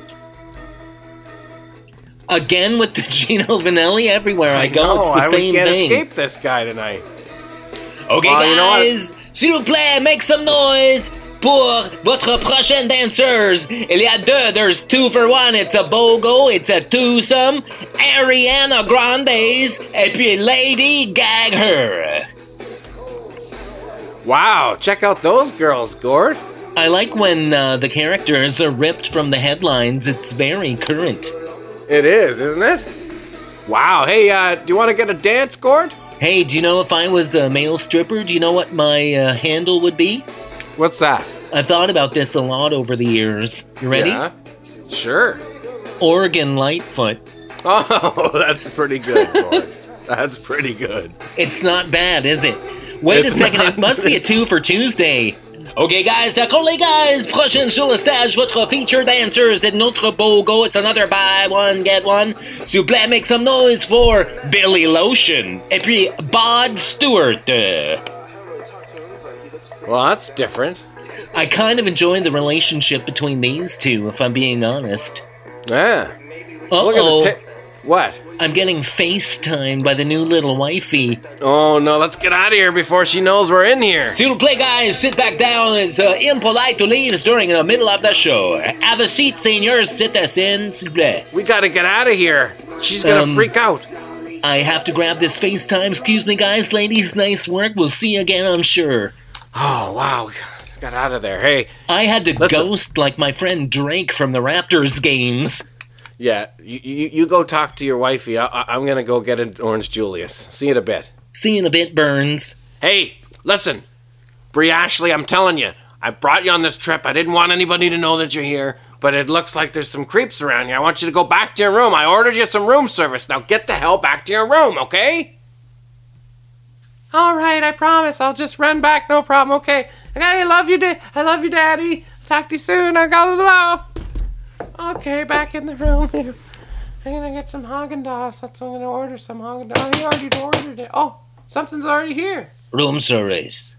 Speaker 4: Again with the Gino Vanelli everywhere I, I go,
Speaker 2: know,
Speaker 4: it's the
Speaker 2: I
Speaker 4: same
Speaker 2: we can't
Speaker 4: thing.
Speaker 2: escape this guy tonight.
Speaker 4: Okay,
Speaker 2: well,
Speaker 4: guys,
Speaker 2: you know
Speaker 4: s'il vous plaît, make some noise pour votre prochaine danseuse. Il y a deux, there's two for one. It's a BOGO, it's a twosome, Ariana Grande's, et puis Lady Gaga.
Speaker 2: Wow, check out those girls, Gord.
Speaker 4: I like when uh, the characters are ripped from the headlines. It's very current.
Speaker 2: It is, isn't it? Wow, hey, uh, do you want to get a dance, Gord?
Speaker 4: Hey, do you know if I was a male stripper, do you know what my uh, handle would be?
Speaker 2: What's that?
Speaker 4: I've thought about this a lot over the years. You ready?
Speaker 2: Yeah, sure.
Speaker 4: Oregon Lightfoot.
Speaker 2: Oh, that's pretty good, Gord. That's pretty good.
Speaker 4: It's not bad, is it? Wait
Speaker 2: It's
Speaker 4: a second,
Speaker 2: not.
Speaker 4: it must be a two for Tuesday. Okay, guys, d'accord les guys, prochaine sur le stage, votre feature dancers, c'est notre BOGO, it's another buy one, get one. S'il vous plaît, make some noise for Billy Lotion, et puis Bod Stewart. Uh,
Speaker 2: Well, that's different.
Speaker 4: I kind of enjoy the relationship between these two, if I'm being honest.
Speaker 2: Yeah. Look
Speaker 4: Uh-oh,
Speaker 2: at the ta- What?
Speaker 4: I'm getting FaceTimed by the new little wifey.
Speaker 2: Oh, no, let's get out of here before she knows we're in here.
Speaker 4: S'il vous plaît, guys, sit back down. It's uh, impolite to leave during the middle of the show. Have a seat, seniors. Citizens, s'il vous plaît.
Speaker 2: We gotta get out of here. She's gonna
Speaker 4: Um,
Speaker 2: freak out.
Speaker 4: I have to grab this FaceTime. Excuse me, guys. Ladies, nice work. We'll see you again, I'm sure.
Speaker 2: Oh, wow. Got out of there. Hey,
Speaker 4: I had to
Speaker 2: Listen.
Speaker 4: ghost like my friend Drake from the Raptors games.
Speaker 2: yeah, you, you, you go talk to your wifey. I, I, I'm gonna go get an Orange Julius. See you in a bit.
Speaker 4: See you in a bit, Burns.
Speaker 2: Hey, listen. Brie Ashley, I'm telling you, I brought you on this trip. I didn't want anybody to know that you're here, but it looks like there's some creeps around here. I want you to go back to your room. I ordered you some room service. Now get the hell back to your room, okay? All right, I promise. I'll just run back. No problem. Okay. Okay, I love you, da- I love you, Daddy. Talk to you soon. I gotta go. Okay, back in the room. I'm gonna get some Haagen-Dazs. That's what I'm gonna order. Some Haagen-Dazs. He already ordered it. Oh, something's already here.
Speaker 4: Room service.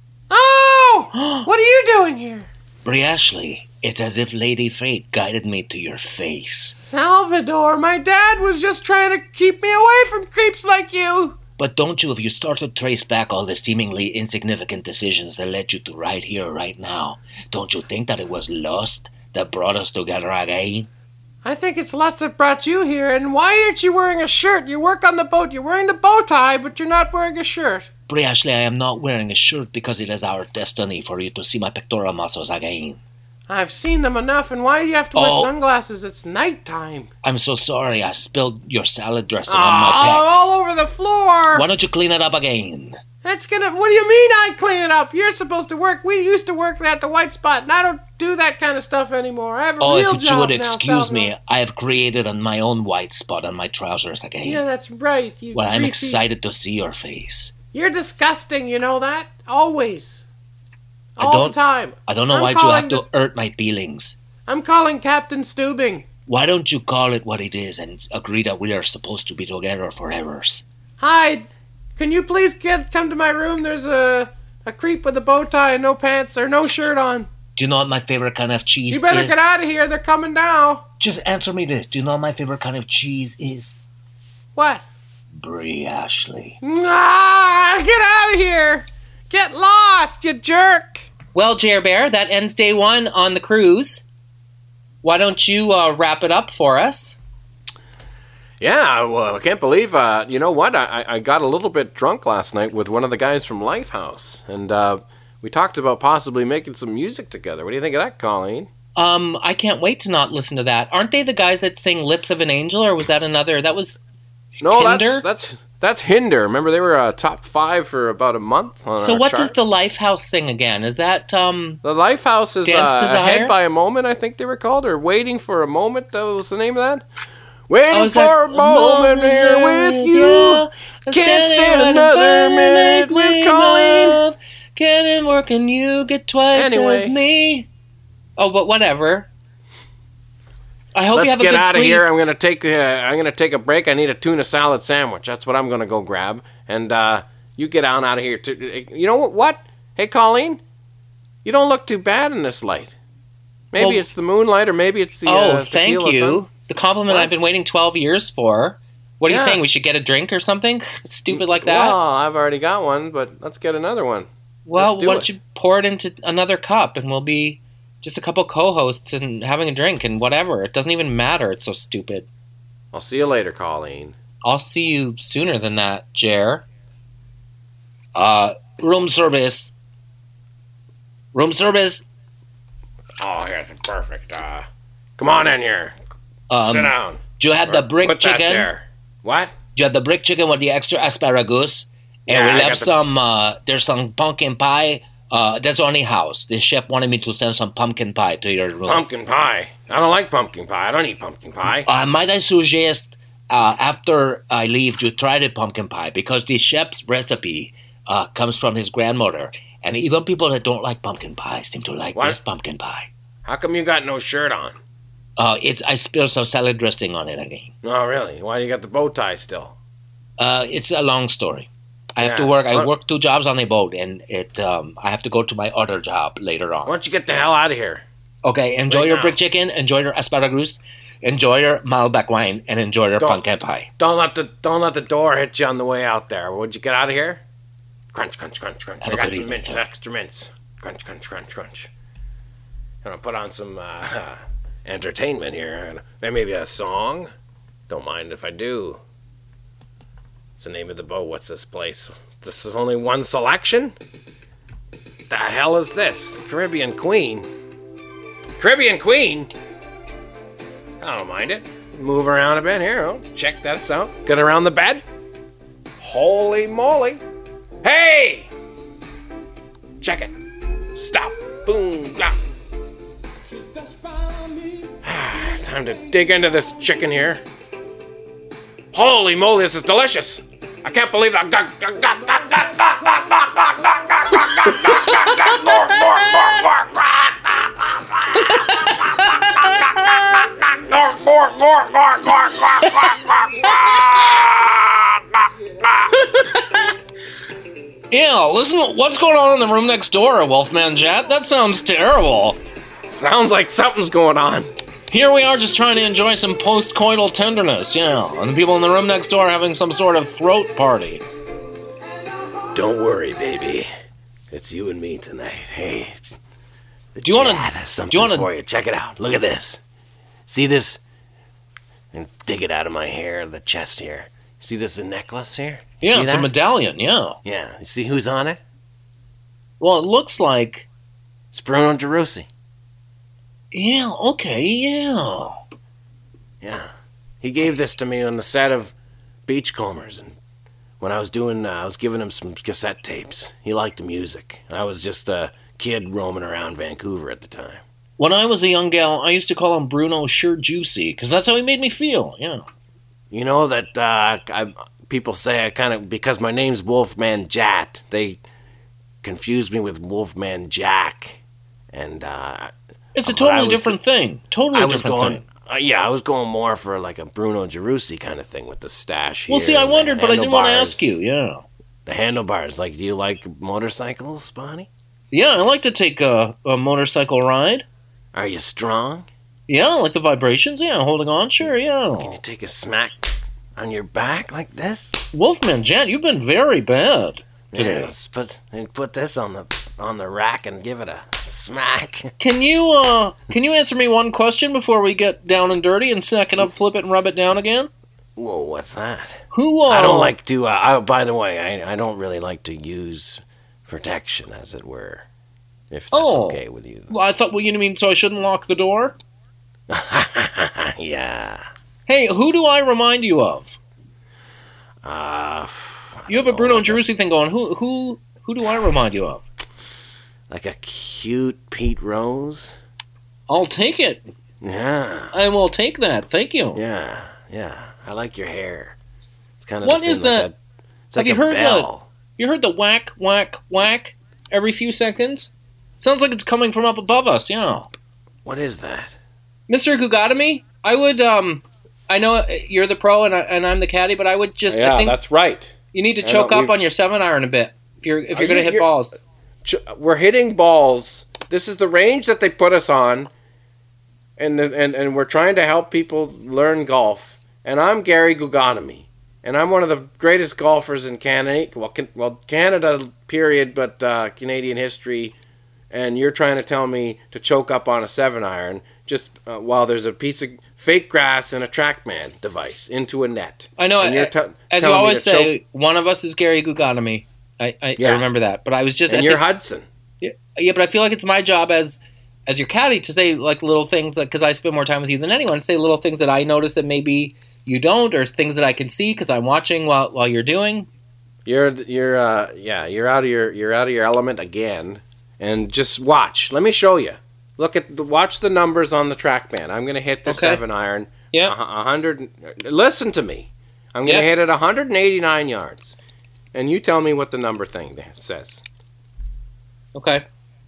Speaker 2: Oh! What are you doing here?
Speaker 4: Brie Ashley, it's as if Lady Fate guided me to your face.
Speaker 2: Salvador, my dad was just trying to keep me away from creeps like you.
Speaker 4: But don't you, if you start to trace back all the seemingly insignificant decisions that led you to right here, right now, don't you think that it was lust that brought us together again?
Speaker 2: I think it's lust that brought you here, and why aren't you wearing a shirt? You work on the boat, you're wearing the bow tie, but you're not wearing a shirt.
Speaker 4: Brie Ashley, I am not wearing a shirt because it is our destiny for you to see my pectoral muscles again.
Speaker 2: I've seen them enough, and why do you have to wear
Speaker 4: Oh.
Speaker 2: sunglasses? It's nighttime.
Speaker 4: I'm so sorry I spilled your salad dressing
Speaker 2: Oh,
Speaker 4: on my pecs.
Speaker 2: all over the floor.
Speaker 4: Why don't you clean it up again?
Speaker 2: That's gonna, what do you mean I clean it up? You're supposed to work, we used to work at the White Spot, and I don't do that kind of stuff anymore. I have a
Speaker 4: Oh,
Speaker 2: real
Speaker 4: if you
Speaker 2: job
Speaker 4: would
Speaker 2: now,
Speaker 4: excuse me,
Speaker 2: Salvador.
Speaker 4: I have created on my own white spot on my trousers again.
Speaker 2: Yeah, that's right. You
Speaker 4: Well, I'm
Speaker 2: greasy-
Speaker 4: excited to see your face.
Speaker 2: You're disgusting, you know that? Always.
Speaker 4: I
Speaker 2: All
Speaker 4: don't-
Speaker 2: the time.
Speaker 4: I don't know
Speaker 2: I'm
Speaker 4: why you
Speaker 2: calling
Speaker 4: have to hurt my feelings.
Speaker 2: I'm calling Captain Steubing.
Speaker 4: Why don't you call it what it is and agree that we are supposed to be together forever?
Speaker 2: Hi, can you please get come to my room? There's a a creep with a bow tie and no pants or no shirt on.
Speaker 4: Do you know what my favorite kind of cheese
Speaker 2: You better
Speaker 4: is?
Speaker 2: get out of here. They're coming now.
Speaker 4: Just answer me this. Do you know what my favorite kind of cheese is?
Speaker 2: What?
Speaker 4: Brie Ashley.
Speaker 2: Nah, get out of here. Get lost, you jerk.
Speaker 3: Well, Jer Bear, that ends day one on the cruise. Why don't you uh, wrap it up for us?
Speaker 2: Yeah, well, I can't believe, uh, you know what? I, I got a little bit drunk last night with one of the guys from Lifehouse. And uh, we talked about possibly making some music together. What do you think of that, Colleen?
Speaker 3: Um, I can't wait to not listen to that. Aren't they the guys that sing Lips of an Angel, or was that another? That was
Speaker 2: No,
Speaker 3: Tinder?
Speaker 2: that's that's that's Hinder. Remember, they were uh, top five for about a month on
Speaker 3: So
Speaker 2: our
Speaker 3: what
Speaker 2: chart.
Speaker 3: does the Lifehouse sing again? Is that, um...
Speaker 2: The Lifehouse is
Speaker 3: Dance
Speaker 2: uh,
Speaker 3: Desire?
Speaker 2: Ahead by a Moment, I think they were called, or Waiting for a Moment. That was the name of that. Waiting
Speaker 3: Oh, is
Speaker 2: for
Speaker 3: that-
Speaker 2: a moment here with you.
Speaker 3: Yeah,
Speaker 2: Can't
Speaker 3: standing
Speaker 2: stand
Speaker 3: right in
Speaker 2: another
Speaker 3: front of
Speaker 2: minute
Speaker 3: me,
Speaker 2: with Colleen.
Speaker 3: love. Get in work and you get twice
Speaker 2: Anyway.
Speaker 3: as me. Oh, but whatever. I hope you
Speaker 2: Let's
Speaker 3: have a
Speaker 2: get
Speaker 3: good
Speaker 2: out of
Speaker 3: sleep.
Speaker 2: here. I'm gonna take. Uh, I'm gonna take a break. I need a tuna salad sandwich. That's what I'm gonna go grab. And uh, you get on out of here. Too. You know what? What? Hey, Colleen, you don't look too bad in this light. Maybe
Speaker 3: Well-
Speaker 2: it's the moonlight, or maybe it's the.
Speaker 3: Oh,
Speaker 2: uh,
Speaker 3: thank
Speaker 2: tequila
Speaker 3: you.
Speaker 2: sun.
Speaker 3: The compliment
Speaker 2: What?
Speaker 3: I've been waiting twelve years for. What are
Speaker 2: Yeah.
Speaker 3: you saying? We should get a drink or something? Stupid like that?
Speaker 2: Well, I've already got one, but let's get another one.
Speaker 3: Well,
Speaker 2: let's do
Speaker 3: why
Speaker 2: it.
Speaker 3: don't you pour it into another cup and we'll be just a couple co-hosts and having a drink and whatever. It doesn't even matter. It's so stupid.
Speaker 2: I'll see you later, Colleen.
Speaker 3: I'll see you sooner than that, Jer. Uh, room service. Room service.
Speaker 2: Oh, here's perfect. Uh, come on in here.
Speaker 3: Um,
Speaker 2: Sit down.
Speaker 3: Do you have the brick
Speaker 2: Put that
Speaker 3: chicken?
Speaker 2: there. What?
Speaker 3: Do you have the brick chicken with the extra asparagus? And
Speaker 2: Yeah, I
Speaker 3: we
Speaker 2: got
Speaker 3: left
Speaker 2: the-
Speaker 3: some, uh, there's some pumpkin pie. Uh, that's only house. The chef wanted me to send some pumpkin pie to your room.
Speaker 2: Pumpkin pie. I don't like pumpkin pie. I don't eat pumpkin pie.
Speaker 3: Uh, might I suggest, uh, after I leave, you try the pumpkin pie because the chef's recipe uh, comes from his grandmother, and even people that don't like pumpkin pie seem to like
Speaker 2: What?
Speaker 3: this pumpkin pie.
Speaker 2: How come you got no shirt on?
Speaker 3: Uh, it's I spilled some salad dressing on it again.
Speaker 2: Oh, really? Why do you got the bow tie still?
Speaker 3: Uh, it's a long story. I have to
Speaker 2: Yeah.
Speaker 3: work. I
Speaker 2: What-
Speaker 3: work two jobs on a boat, and it. Um, I have to go to my other job later on.
Speaker 2: Why don't you get the hell out of here?
Speaker 3: Okay, enjoy
Speaker 2: Right
Speaker 3: your
Speaker 2: now.
Speaker 3: brick chicken, enjoy your asparagus, enjoy your Malbec wine, and enjoy your
Speaker 2: Don't-
Speaker 3: pumpkin pie.
Speaker 2: Don't let the don't let the door hit you on the way out there. Would you get out of here? Crunch, crunch, crunch, crunch.
Speaker 3: Have
Speaker 2: I
Speaker 3: a
Speaker 2: got
Speaker 3: good
Speaker 2: some
Speaker 3: evening,
Speaker 2: mints,
Speaker 3: sir.
Speaker 2: extra mints. Crunch, crunch, crunch, crunch. I'm gonna put on some uh, entertainment here. Maybe a song. Don't mind if I do. What's the name of the boat? What's this place? This is only one selection? The hell is this? Caribbean Queen. Caribbean Queen? I don't mind it. Move around a bit here. Oh, check that out. Get around the bed. Holy moly. Hey! Check it. Stop. Boom. Yeah. Time to dig into this chicken here. Holy moly, this is delicious. I can't believe that.
Speaker 3: Yeah, listen, what's going on in the room next door, Wolfman Jet? That sounds terrible.
Speaker 2: Sounds like something's going on.
Speaker 3: Here we are just trying to enjoy some post-coital tenderness, yeah, and the people in the room next door are having some sort of throat party.
Speaker 2: Don't worry, baby. It's you and me tonight. Hey, it's the
Speaker 3: Do you wanna-
Speaker 2: Chad has something
Speaker 3: do you wanna-
Speaker 2: for you. Check it out. Look at this. See this? And dig it out of my hair, the chest here. See this a necklace here? You
Speaker 3: Yeah,
Speaker 2: see
Speaker 3: it's
Speaker 2: that?
Speaker 3: a medallion, yeah.
Speaker 2: Yeah. You see who's on it?
Speaker 3: Well, it looks like...
Speaker 2: It's Bruno Gerussi.
Speaker 3: Yeah, okay, yeah.
Speaker 2: Yeah. He gave this to me on the set of Beachcombers, and when I was doing, uh, I was giving him some cassette tapes. He liked the music. I was just a kid roaming around Vancouver at the time.
Speaker 3: When I was a young gal, I used to call him Bruno Sure Juicy, because that's how he made me feel, yeah.
Speaker 2: You know that uh, I, people say I kind of, because my name's Wolfman Jat, they confused me with Wolfman Jack, and uh,
Speaker 3: It's a
Speaker 2: But I
Speaker 3: totally
Speaker 2: was
Speaker 3: different thing. Totally
Speaker 2: I was
Speaker 3: different
Speaker 2: going,
Speaker 3: thing.
Speaker 2: uh, yeah, I was going more for like a Bruno Gerussi kind of thing with the stash here.
Speaker 3: Well, see, I
Speaker 2: and the
Speaker 3: wondered, but I didn't want to
Speaker 2: handlebars.
Speaker 3: ask you, yeah.
Speaker 2: The handlebars, like, do you like motorcycles, Bonnie?
Speaker 6: Yeah, I like to take a, a motorcycle ride.
Speaker 2: Are you strong?
Speaker 6: Yeah, I like the vibrations. Yeah, holding on. Sure,
Speaker 2: Can
Speaker 6: yeah.
Speaker 2: you take a smack on your back like this?
Speaker 6: Wolfman Jan, you've been very bad today.
Speaker 2: Yes, put and put this on the on the rack and give it a smack.
Speaker 6: Can you uh can you answer me one question before we get down and dirty and snack it up, flip it, and rub it down again?
Speaker 2: Whoa, what's that?
Speaker 6: Who? Uh,
Speaker 2: I don't like to. Uh, I, by the way, I I don't really like to use protection, as it were. If that's
Speaker 6: Oh.
Speaker 2: okay with you.
Speaker 6: Well, I thought. Well, you mean so I shouldn't lock the door?
Speaker 2: Yeah.
Speaker 6: Hey, who do I remind you of?
Speaker 2: Uh,
Speaker 6: You have a Bruno and Jerusi thing going. Who who who do I remind you of?
Speaker 2: like a cute Pete Rose.
Speaker 6: I'll take it.
Speaker 2: Yeah.
Speaker 6: I will take that. Thank you.
Speaker 2: Yeah. Yeah. I like your hair. It's kind of.
Speaker 6: What
Speaker 2: the
Speaker 6: is
Speaker 2: same like
Speaker 6: that?
Speaker 2: a- It's
Speaker 6: Have
Speaker 2: like
Speaker 6: you
Speaker 2: a
Speaker 6: heard the-
Speaker 2: bell.
Speaker 6: You heard the whack whack whack every few seconds? Sounds like it's coming from up above us. Yeah.
Speaker 2: What is that?
Speaker 6: Mister Gugatami, I would um I know you're the pro and I, and I'm the caddy, but I would just I
Speaker 2: Yeah,
Speaker 6: think
Speaker 2: that's right.
Speaker 6: you need to
Speaker 2: I
Speaker 6: choke
Speaker 2: know,
Speaker 6: up
Speaker 2: we've-
Speaker 6: on your seven iron a bit if you're if
Speaker 2: Are
Speaker 6: you're going to
Speaker 2: you-
Speaker 6: hit
Speaker 2: you're-
Speaker 6: balls.
Speaker 2: Ch- We're hitting balls. This is the range that they put us on, and the, and and we're trying to help people learn golf. And I'm Gary Gugatami, and I'm one of the greatest golfers in Canada. Well, can, well, Canada period, but uh, Canadian history. And you're trying to tell me to choke up on a seven iron just uh, while there's a piece of fake grass and a TrackMan device into a net.
Speaker 6: I know
Speaker 2: And you're
Speaker 6: a-
Speaker 2: te-
Speaker 6: as you
Speaker 2: telling me
Speaker 6: always
Speaker 2: to choke-
Speaker 6: say, one of us is Gary Gugatami. I I,
Speaker 2: Yeah.
Speaker 6: I remember that, but I was just
Speaker 2: and
Speaker 6: I
Speaker 2: you're
Speaker 6: think-
Speaker 2: Hudson.
Speaker 6: yeah, yeah, but I feel like it's my job as as your caddy to say like little things like because I spend more time with you than anyone. Say little things that I notice that maybe you don't, or things that I can see because I'm watching while while you're doing.
Speaker 2: You're you're uh yeah you're out of your you're out of your element again, and just watch. Let me show you. Look at the watch the numbers on the TrackMan. I'm gonna hit the
Speaker 6: Okay.
Speaker 2: seven iron.
Speaker 6: Yeah.
Speaker 2: A hundred. Listen to me. I'm gonna
Speaker 6: Yeah.
Speaker 2: hit it one hundred eighty-nine yards, and you tell me what the number thing there says.
Speaker 6: Okay.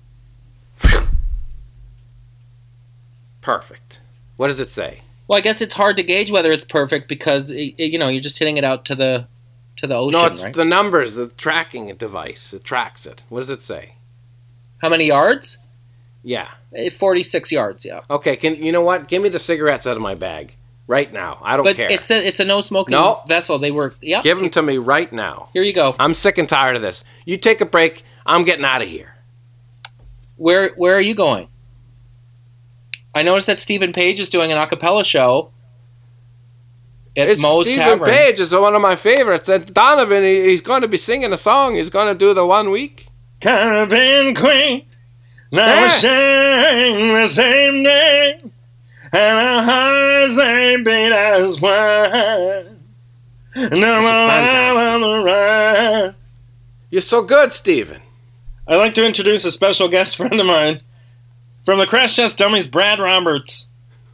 Speaker 2: Perfect. What does it say?
Speaker 6: Well, I guess it's hard to gauge whether it's perfect because it, it- you know you're just hitting it out to the to the ocean,
Speaker 2: No, it's
Speaker 6: right?
Speaker 2: the numbers. The tracking device. It tracks it. What does it say?
Speaker 6: How many yards?
Speaker 2: Yeah.
Speaker 6: Eh, forty-six yards. Yeah.
Speaker 2: Okay. Can you know what? Give me the cigarettes out of my bag right now. I don't
Speaker 6: But
Speaker 2: care.
Speaker 6: it's a it's a no smoking
Speaker 2: No.
Speaker 6: vessel. They were yeah.
Speaker 2: Give them to me right now.
Speaker 6: Here you go.
Speaker 2: I'm sick and tired of this. You take a break. I'm getting out of here.
Speaker 6: Where where are you going? I noticed that Stephen Page is doing an a cappella show at
Speaker 2: It's
Speaker 6: Moe's
Speaker 2: Stephen
Speaker 6: Tavern.
Speaker 2: Page is one of my favorites. And Donovan, he, he's going to be singing a song. He's going to do the one week.
Speaker 7: Caribbean Queen, now
Speaker 2: Yeah.
Speaker 7: we sing the same name, and our hearts they beat as one. No
Speaker 2: This is
Speaker 7: more
Speaker 2: fantastic.
Speaker 7: on the run.
Speaker 2: You're so good, Stephen.
Speaker 7: I'd like to introduce a special guest friend of mine from the Crash Test Dummies, Brad Roberts.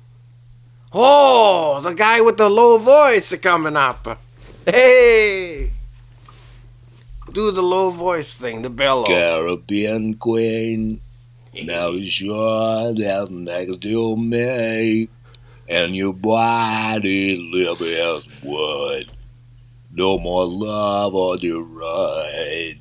Speaker 2: Oh, the guy with the low voice coming up. Hey. Do the low voice thing, the bellow.
Speaker 4: Caribbean Queen, now you're down next to me, and your body live as wood. No more love on the ride.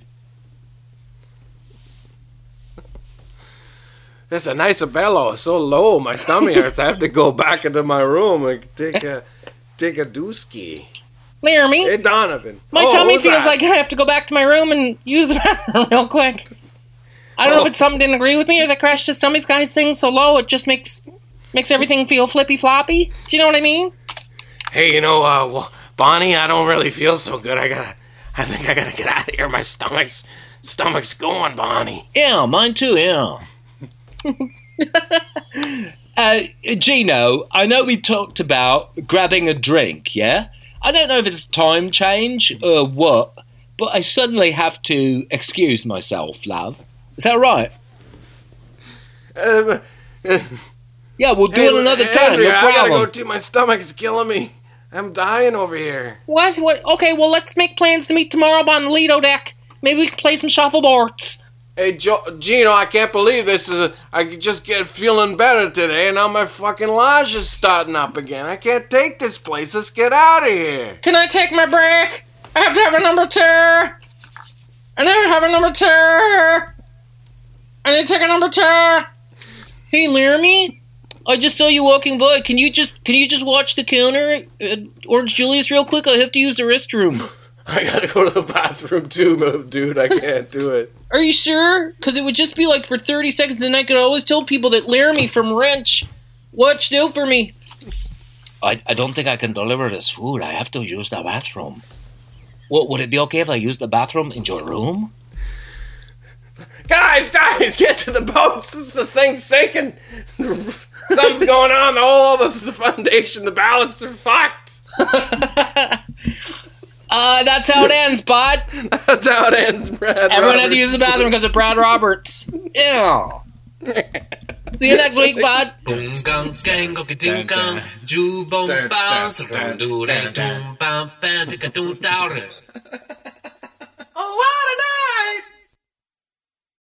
Speaker 2: That's a nice bellow. It's so low, my tummy hurts. I have to go back into my room and take a take a dooski.
Speaker 3: Laramie,
Speaker 2: Hey, Donovan.
Speaker 3: my
Speaker 2: Oh,
Speaker 3: tummy
Speaker 2: who's
Speaker 3: feels
Speaker 2: that?
Speaker 3: like I have to go back to my room and use the bathroom real quick. I don't know
Speaker 2: Oh.
Speaker 3: if it's something didn't agree with me or the Crash Test Dummies guy sings so low it just makes makes everything feel flippy floppy. Do you know what I mean?
Speaker 2: Hey, you know, uh, well, Bonnie, I don't really feel so good. I gotta, I think I gotta get out of here. My stomach's, stomach's going, Bonnie.
Speaker 6: Yeah, mine too. Yeah. uh, Gino, I know we talked about grabbing a drink. Yeah. I don't know if it's a time change or what, but I suddenly have to excuse myself, love. Is that right?
Speaker 2: Uh, uh,
Speaker 6: Yeah, we'll do
Speaker 2: hey,
Speaker 6: it another time.
Speaker 2: Andrea,
Speaker 6: No
Speaker 2: I gotta
Speaker 6: problem.
Speaker 2: go too. My stomach's killing me. I'm dying over here.
Speaker 3: What? What? Okay, well let's make plans to meet tomorrow up on the Lido deck. Maybe we can play some shuffleboards.
Speaker 2: Hey, jo- Gino, I can't believe this is. A, I just get feeling better today, and now my fucking lodge is starting up again. I can't take this place. Let's get out of here.
Speaker 3: Can I take my break? I have to have a number two. I never have a number two. I need ticket number two.
Speaker 6: Hey, Laramie, I just saw you walking by. Can you just can you just watch the counter at Orange Julius real quick? I have to use the restroom.
Speaker 2: I gotta go to the bathroom too, dude. I can't do it.
Speaker 6: Are you sure? Because it would just be like for thirty seconds, and I could always tell people that Laramie from Wrench watched out for me. I, I don't think I can deliver this food. I have to use the bathroom. What, would it be okay if I use the bathroom in your room?
Speaker 2: Guys, guys, get to the boats. This, this thing's sinking. Something's going on. The whole the, the foundation, the ballasts are fucked.
Speaker 6: Uh, that's how it ends, bud.
Speaker 2: That's how it ends, Brad.
Speaker 6: Everyone
Speaker 2: Roberts.
Speaker 6: had to use the bathroom because of Brad Roberts. Yeah. See you next week, bud.
Speaker 5: Dun, dun, dun, dun, dun, dun.